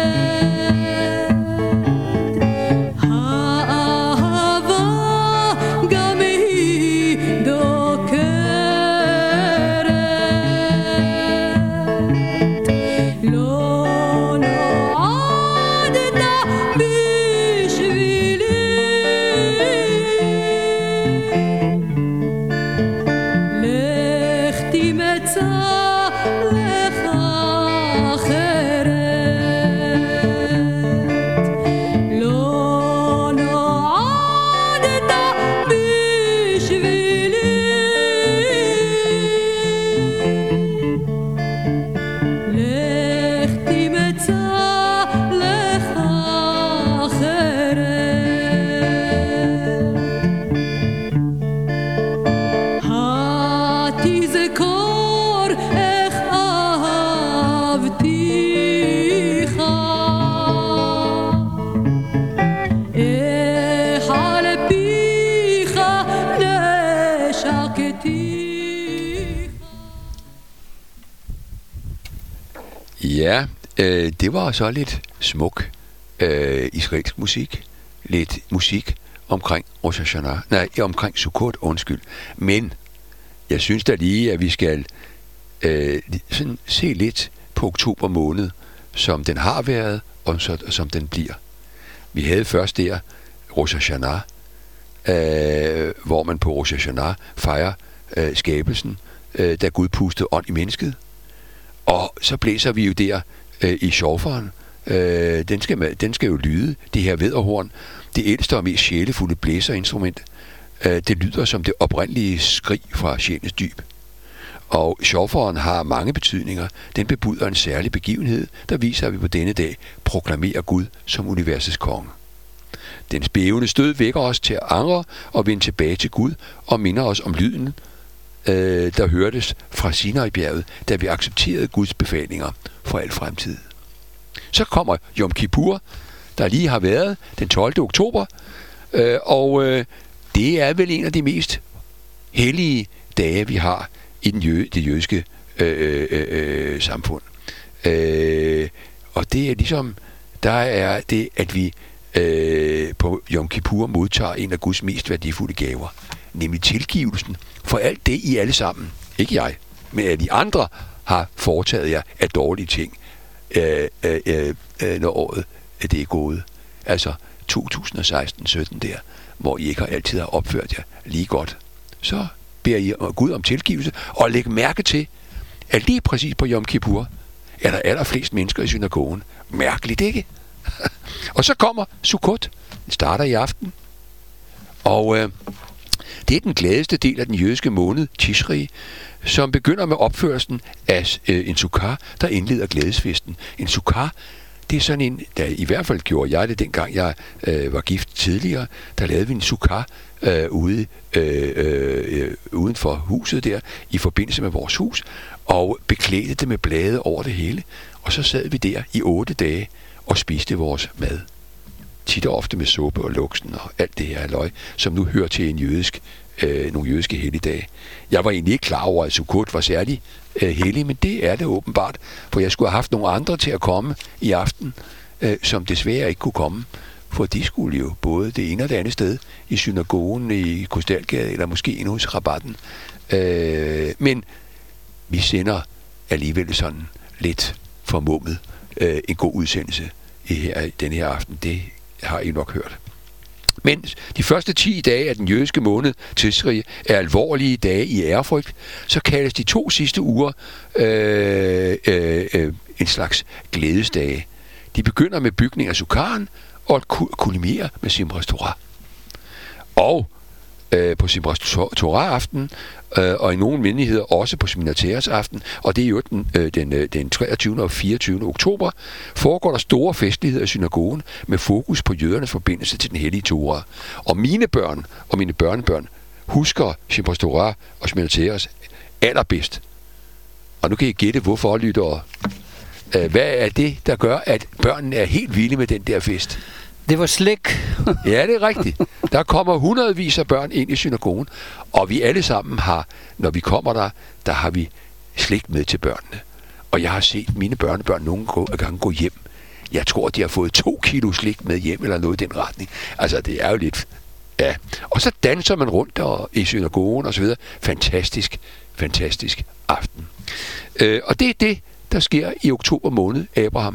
האהבה גם היא דוקרת לא נועדת בשבילי לך תמצא לך אחרת לא נועדת בשבילי לך תמצא לך אחרת התזכור איך אהבתיך איך על פיך נשקתיך. Ja, det var så lidt smuk israelsk musik. Lidt musik omkring Rosh Hashanah. Nej, omkring Sukkot, undskyld. Men jeg synes da lige, at vi skal sådan se lidt på oktober måned, som den har været, og som den bliver. Vi havde først der Rosh Hashanah, hvor man på Rosh Hashanah fejrer skabelsen, da Gud pustede ånd i mennesket. Og så blæser vi jo der i shofaren. Den skal jo lyde, det her vædderhorn, det ældste og mest sjælefulde blæserinstrument. Det lyder som det oprindelige skrig fra sjælens dyb. Og shofaren har mange betydninger. Den bebuder en særlig begivenhed, der viser, at vi på denne dag proklamerer Gud som universets konge. Den bævende stød vækker os til at angre og vende tilbage til Gud og minder os om lyden, der hørtes fra Sinai-bjerget, da vi accepterede Guds befalinger for al fremtid. Så kommer Yom Kippur, der lige har været den 12. oktober, og det er vel en af de mest hellige dage, vi har i det jødiske samfund. Og det er ligesom, der er det, at vi på Yom Kippur modtager en af Guds mest værdifulde gaver, nemlig tilgivelsen for alt det, I alle sammen, ikke jeg, men at de andre har foretaget jer af dårlige ting, når året det er gået. Altså 2016-17 der, hvor I ikke altid har opført jer lige godt. Så beder I Gud om tilgivelse, og læg mærke til, at lige præcis på Yom Kippur er der allerflest mennesker i synagogen. Mærkeligt, ikke? Og så kommer Sukkot. Den starter i aften. Og det er den gladeste del af den jødiske måned, Tishri, som begynder med opførelsen af en sukkah, der indleder glædesfesten. En sukkah, det er sådan en, der i hvert fald gjorde jeg det, dengang jeg var gift tidligere, der lavede vi en sukkah uden for huset der, i forbindelse med vores hus, og beklædte det med blade over det hele. Og så sad vi der i 8 dage og spiste vores mad. Tit og ofte med suppe og luksen og alt det her løg, som nu hører til nogle jødiske helligdage. Jeg var egentlig ikke klar over, at Sukkot var særlig hellig, men det er det åbenbart, for jeg skulle have haft nogle andre til at komme i aften, som desværre ikke kunne komme, for de skulle jo både det ene og det andet sted, i synagogen, i Krystalgade, eller måske endnu hos rabatten. Men vi sender alligevel sådan lidt formummet en god udsendelse i den her aften. Det har I nok hørt. Men de første 10 dage af den jødiske måned Tisri er alvorlige dage i ærefrygt, så kaldes de 2 sidste uger en slags glædesdage. De begynder med bygning af Sukkahen og kulminerer med Simras Torah. Og på Simras Torah-aften, og i nogle menigheder også på Shmini aften, og det er jo den 23. og 24. oktober, foregår der store festligheder i synagogen med fokus på jødernes forbindelse til den hellige Torah. Og mine børn og mine børnebørn husker Simras Torah og Shmini allerbedst. Og nu kan I gætte, hvorfor, lyttere. Hvad er det, der gør, at børnene er helt vilde med den der fest? Det var slik. Ja, det er rigtigt. Der kommer hundredvis af børn ind i synagogen, og vi alle sammen har, når vi kommer der har vi slik med til børnene. Og jeg har set mine børnebørn nogle gange gå hjem. Jeg tror, de har fået 2 kilo slik med hjem, eller noget i den retning. Altså, det er jo lidt... Ja. Og så danser man rundt der i synagogen og så videre. Fantastisk, fantastisk aften. Og det er det, der sker i oktober måned, Abraham.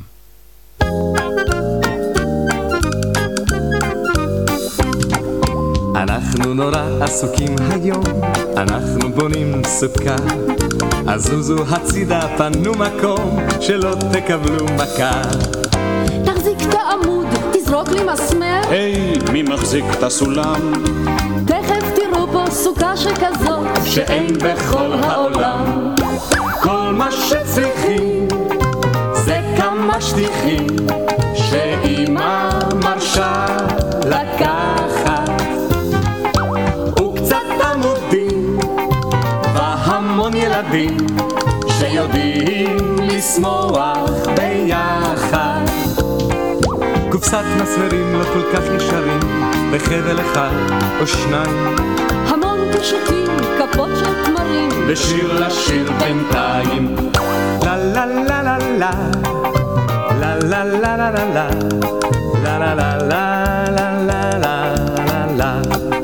אנחנו נורא עסוקים היום, אנחנו בונים סוכה. עזוזו הצידה, פנו מקום, שלא תקבלו מכה. תחזיק את העמוד, תזרוק לי מסמר. היי, מי מחזיק את הסולם? תכף תראו פה סוכה שכזאת, שאין בכל העולם. כל מה שצריכים, זה כמה שטיחים, שאמא מרשה לקחת. המון ילדים שיודעים לשמוח ביחד. קופסת מסמרים לא כל כך ישרים, בחבל אחד או שניים. המון קישוטים, כפות של תמרים, ושיר לשיר בינתיים. לה לה לה לה לה לה לה לה לה לה לה לה לה לה לה לה לה.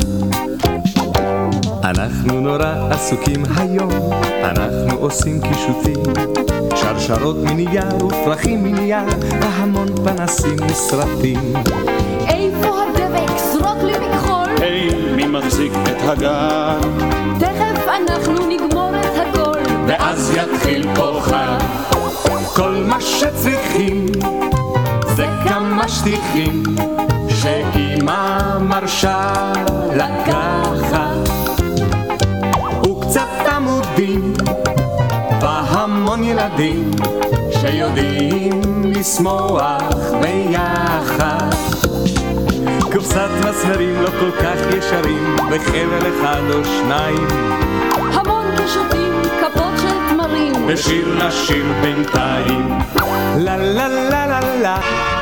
אנחנו נורא עסוקים היום, אנחנו עושים קישוטים, שרשרות מנייר ופרחים מנייר, והמון פנסים וסרטים. איפה הדבק? זרוק לי מכחול. היי, מי מחזיק את הגן? תכף אנחנו נגמור את הכל, ואז יתחיל פה חג. כל מה שצריכים זה כמה שטיחים, שאמא מרשה לקחת. וקצת עמודים והמון ילדים שיודעים לשמוח ביחד. קופסת מסמרים לא כל כך ישרים, בחבל אחד או שניים. המון קישוטים, כפות של תמרים, ושיר לשיר בינתיים. לה לה לה לה לה